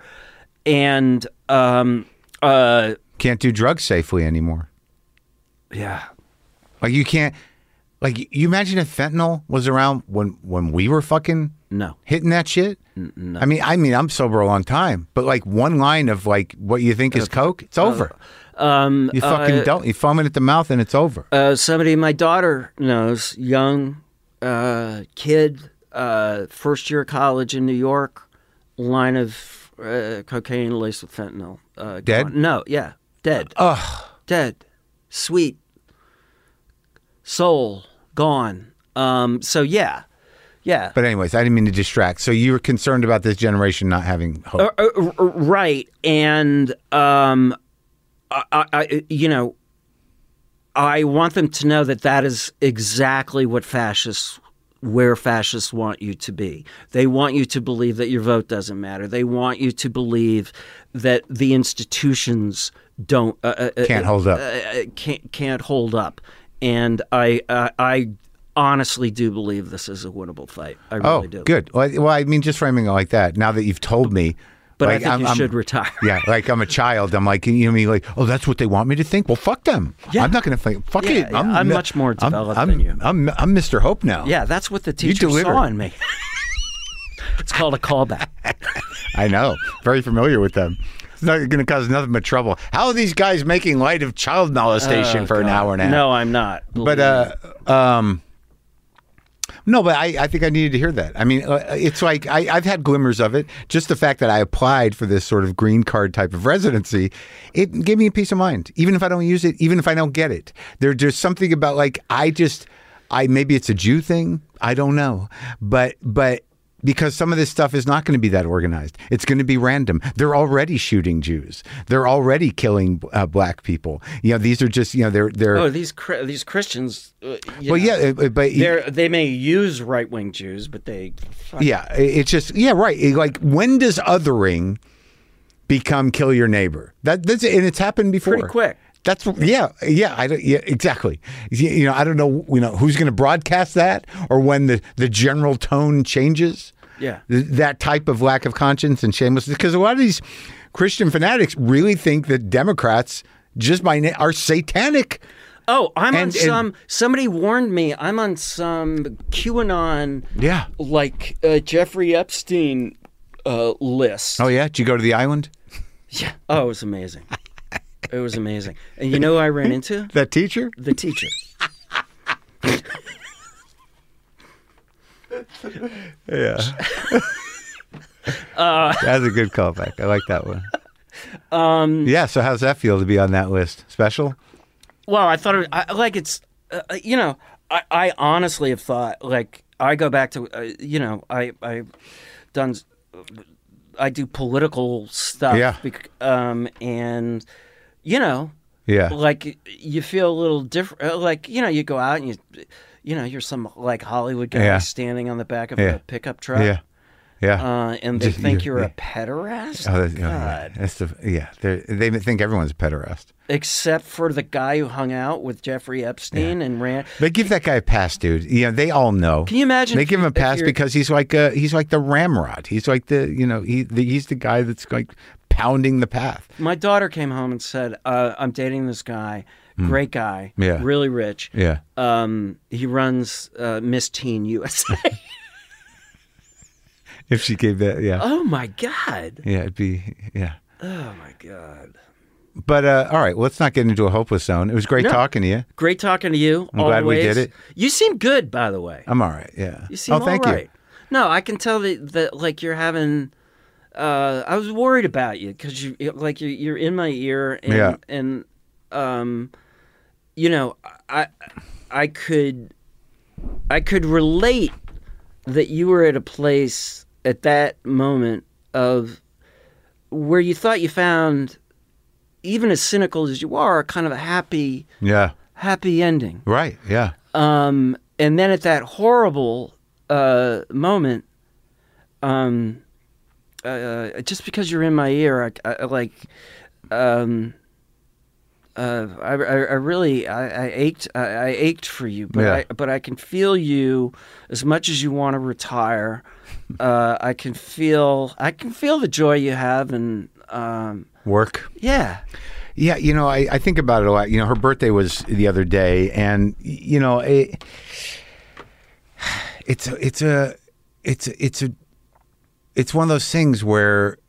and um, uh, can't do drugs safely anymore. Yeah, like you can't. Like you imagine if fentanyl was around when when we were fucking no hitting that shit. No. I mean, I mean, I'm sober a long time, but like one line of like what you think is coke, it's over. Uh, um, you fucking uh, don't. You foam it at the mouth, and it's over. Uh, somebody my daughter knows, young uh, kid, uh, first year of college in New York, line of uh, cocaine laced with fentanyl. Uh, dead? Gone. No, yeah, dead. Ugh. Dead. Sweet. Soul gone. Um, so yeah. Yeah. But anyways, I didn't mean to distract. So you were concerned about this generation not having hope. Uh, uh, uh, right. And, um, I, I, you know, I want them to know that that is exactly what fascists, where fascists want you to be. They want you to believe that your vote doesn't matter. They want you to believe that the institutions don't uh, can't uh, hold up. Uh, can't can't hold up. And I uh, I honestly do believe this is a winnable fight. I really oh, do. Good. Well, well, I mean, just framing it like that. Now that you've told me. But like, I think I'm, you I'm, should retire. Yeah, like I'm a child. I'm like, you know, me like, oh, that's what they want me to think. Well, fuck them. Yeah. I'm not going to think. Fuck Yeah, it. yeah. I'm, I'm much more developed I'm, than you. I'm, I'm, I'm Mister Hope now. Yeah, that's what the teacher deliver. saw in me. It's called a callback. I know. Very familiar with them. It's not going to cause nothing but trouble. How are these guys making light of child molestation Oh, for an God. hour and a half? No, I'm not. But uh, um, no, but I, I think I needed to hear that. I mean, uh, it's like I, I've had glimmers of it. Just the fact that I applied for this sort of green card type of residency, it gave me a peace of mind. Even if I don't use it, even if I don't get it, there, there's something about like I just, I maybe it's a Jew thing. I don't know, but but. Because some of this stuff is not going to be that organized. It's going to be random. They're already shooting Jews. They're already killing uh, black people. You know, these are just, you know, they're they're. Oh, these these Christians. Uh, you well, know, yeah, but they they may use right wing Jews, but they. Yeah, it's just yeah, right. Like when does othering become kill your neighbor? That that's and it's happened before. Pretty quick. That's yeah, yeah, I don't, yeah, exactly. You, you know, I don't know, you know, who's going to broadcast that, or when the, the general tone changes. Yeah, Th- that type of lack of conscience and shamelessness, because a lot of these Christian fanatics really think that Democrats just by na- are satanic. Oh, I'm And- on some. Somebody warned me. I'm on some QAnon. Yeah. Like uh, Jeffrey Epstein uh, list. Oh yeah, did you go to the island? Yeah. Oh, it was amazing. It was amazing. And you know who I ran into? That teacher? The teacher. Yeah. uh, That's a good callback. I like that one. Um, yeah, so how's that feel to be on that list? Special? Well, I thought, it, I, like, it's, uh, you know, I, I honestly have thought, like, I go back to, uh, you know, I, I've done, I do political stuff. Yeah. Bec- um, and, you know, Yeah. like, you feel a little different. Like, you know, you go out and you, you know, you're some, like, Hollywood guy Yeah. standing on the back of Yeah. a pickup truck. Yeah. Yeah. Uh, and they Just- think you're- you're a yeah. pederast? Oh, that's, oh, yeah. God. That's the, yeah. They're- They think everyone's a pederast. Except for the guy who hung out with Jeffrey Epstein and ran. They give that guy a pass, dude. You know, they all know. Can you imagine They if give him a you- if pass you're- because he's like a, he's like the ramrod. He's like the, you know, he the, he's the guy that's like pounding the path. My daughter came home and said, uh, I'm dating this guy, great guy, Yeah. really rich. Yeah. Um, he runs uh, Miss Teen U S A. If she gave that, yeah. Oh, my God. Yeah, it'd be, yeah. Oh, my God. But, uh, all right, well, let's not get into a hopeless zone. It was great No. talking to you. Great talking to you. I'm glad we always. did it. You seem good, by the way. I'm all right, yeah. You seem oh, thank all right. you. No, I can tell that, that like, you're having... Uh, I was worried about you because you, like, you're, you're in my ear, and, Yeah. and um, you know, I, I could, I could relate that you were at a place at that moment of where you thought you found, even as cynical as you are, kind of a happy, Yeah. happy ending. Right, yeah. Um, and then at that horrible uh, moment, um, uh, just because you're in my ear, I, I like, um, uh, I, I, I really, I, I ached, I, I ached for you, but Yeah. I, but I can feel you as much as you want to retire. Uh, I can feel, I can feel the joy you have, and um, Work. yeah. Yeah, you know, I, I think about it a lot. You know, her birthday was the other day, and you know, it, it's a, it's a, it's a, it's a, it's one of those things where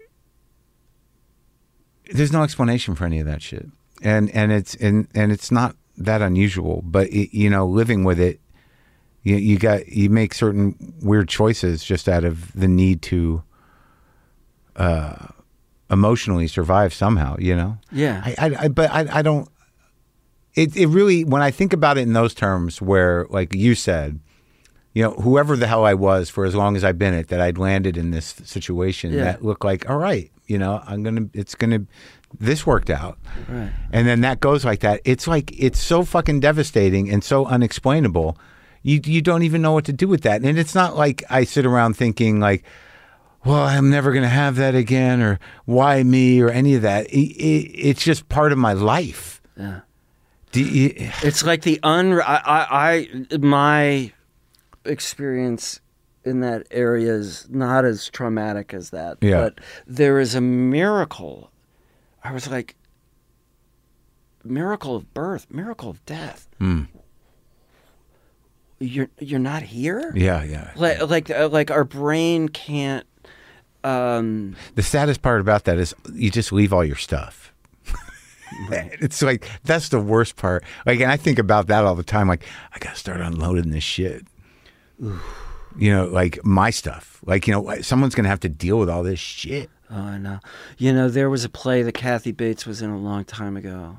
there's no explanation for any of that shit, and and it's and and it's not that unusual. But it, you know, living with it, you you got you make certain weird choices just out of the need to uh, emotionally survive somehow. You know. Yeah. I, I, I but I, I don't. It, it really, when I think about it in those terms, where like you said, you know, whoever the hell I was for as long as I've been it, that I'd landed in this situation Yeah. that looked like, all right, you know, I'm going to, it's going to, this worked out. Right. And then that goes like that. It's like, it's so fucking devastating and so unexplainable. You, you don't even know what to do with that. And it's not like I sit around thinking like, well, I'm never going to have that again, or why me, or any of that. It, it, it's just part of my life. Yeah. Do you, It's like the un. I, I, I my experience in that area is not as traumatic as that. Yeah. But there is a miracle. I was like, miracle of birth, miracle of death. Mm. You're you're not here. Yeah, yeah. Like like uh, like our brain can't. Um, The saddest part about that is you just leave all your stuff. It's like, that's the worst part. Like, and I think about that all the time. Like, I got to start unloading this shit. You know, like my stuff. Like, you know, someone's going to have to deal with all this shit. oh, I know. You know, there was a play that Kathy Bates was in a long time ago,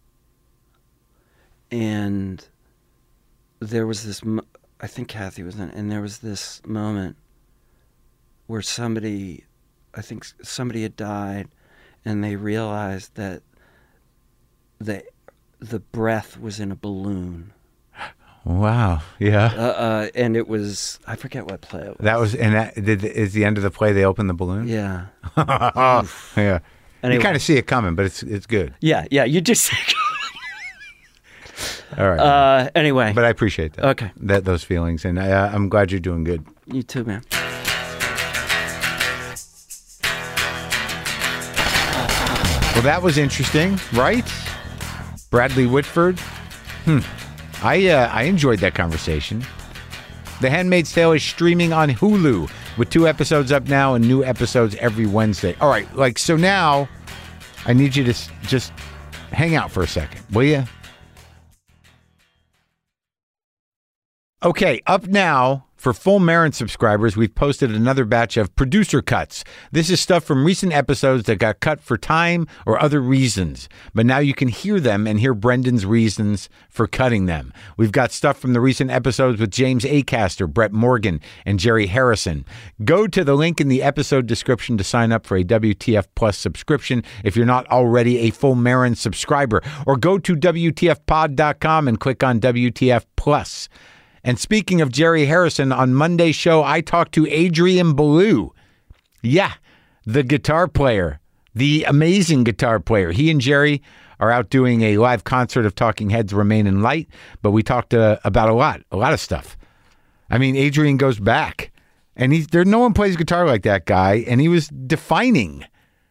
and there was this. mo- I think Kathy was in, and there was this moment where somebody, I think s- somebody had died, and they realized that the the breath was in a balloon. Wow. Yeah. Uh, uh, and it was, I forget what play it was. That was, and that did, is the end of the play, they open the balloon? Yeah. Yeah. Anyway. You kind of see it coming, but it's it's good. Yeah, yeah, you just. All right. uh, anyway. But I appreciate that. Okay. That those feelings, and I, uh, I'm glad you're doing good. You too, man. Well, that was interesting, right? Bradley Whitford. Hmm. I uh, I enjoyed that conversation. The Handmaid's Tale is streaming on Hulu with two episodes up now and new episodes every Wednesday. All right, like so now, I need you to s- just hang out for a second, will you? Okay, up now, for full Marin subscribers, we've posted another batch of producer cuts. This is stuff from recent episodes that got cut for time or other reasons. But now you can hear them and hear Brendan's reasons for cutting them. We've got stuff from the recent episodes with James Acaster, Brett Morgan, and Jerry Harrison. Go to the link in the episode description to sign up for a W T F Plus subscription if you're not already a full Marin subscriber. Or go to W T F pod dot com and click on W T F Plus. And speaking of Jerry Harrison, on Monday's show, I talked to Adrian Belew. Yeah, the guitar player, the amazing guitar player. He and Jerry are out doing a live concert of Talking Heads Remain in Light, but we talked uh, about a lot, a lot of stuff. I mean, Adrian goes back, and he's there. No one plays guitar like that guy, and he was defining,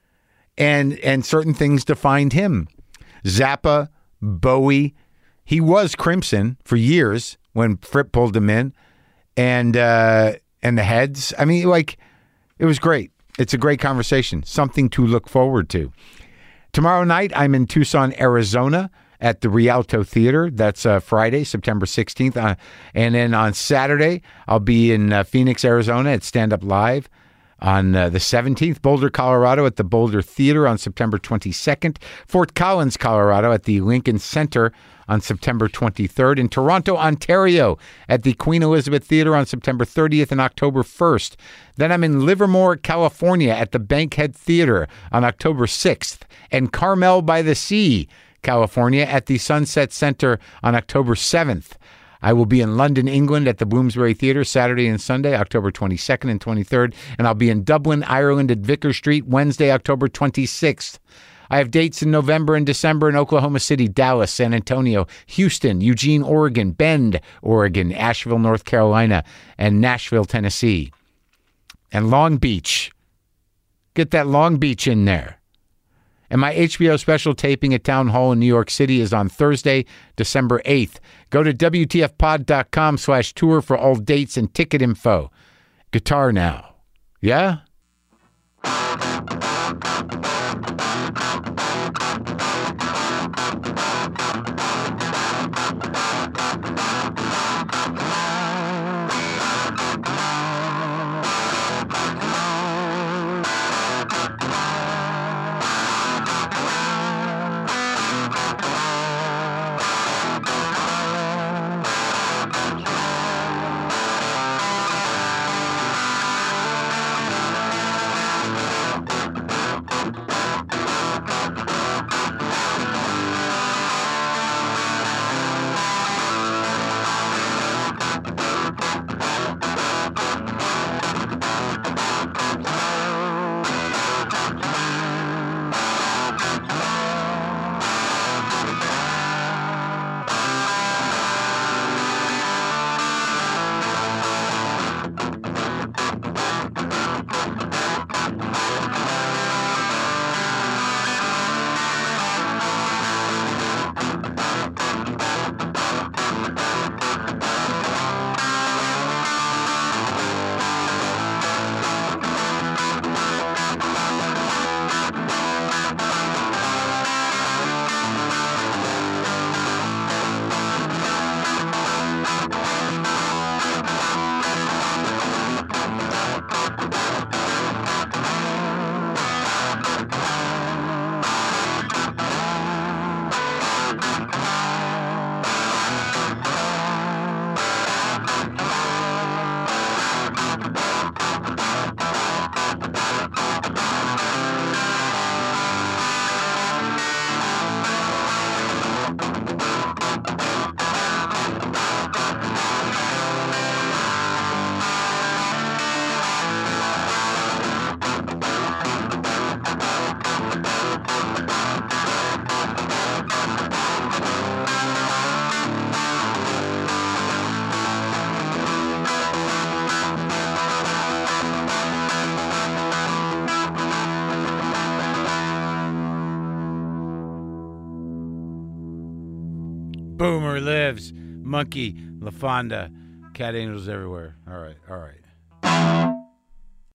and and certain things defined him. Zappa, Bowie, he was Crimson for years when Fripp pulled him in, and uh, and the Heads. I mean, like, it was great. It's a great conversation, something to look forward to. Tomorrow night, I'm in Tucson, Arizona at the Rialto Theater. That's uh, Friday, September sixteenth. Uh, and then on Saturday, I'll be in uh, Phoenix, Arizona at Stand Up Live. On uh, the seventeenth, Boulder, Colorado at the Boulder Theater on September twenty-second. Fort Collins, Colorado at the Lincoln Center on September twenty-third. In Toronto, Ontario at the Queen Elizabeth Theater on September thirtieth and October first. Then I'm in Livermore, California at the Bankhead Theater on October sixth. And Carmel by the Sea, California at the Sunset Center on October seventh. I will be in London, England at the Bloomsbury Theatre Saturday and Sunday, October twenty-second and twenty-third. And I'll be in Dublin, Ireland at Vicar Street Wednesday, October twenty-sixth. I have dates in November and December in Oklahoma City, Dallas, San Antonio, Houston, Eugene, Oregon, Bend, Oregon, Asheville, North Carolina, and Nashville, Tennessee. And Long Beach. Get that Long Beach in there. And my H B O special taping at Town Hall in New York City is on Thursday, December eighth. Go to W T F pod dot com slash tour for all dates and ticket info. Guitar now. Yeah? Boomer lives. Monkey, LaFonda, cat angels everywhere. All right, all right.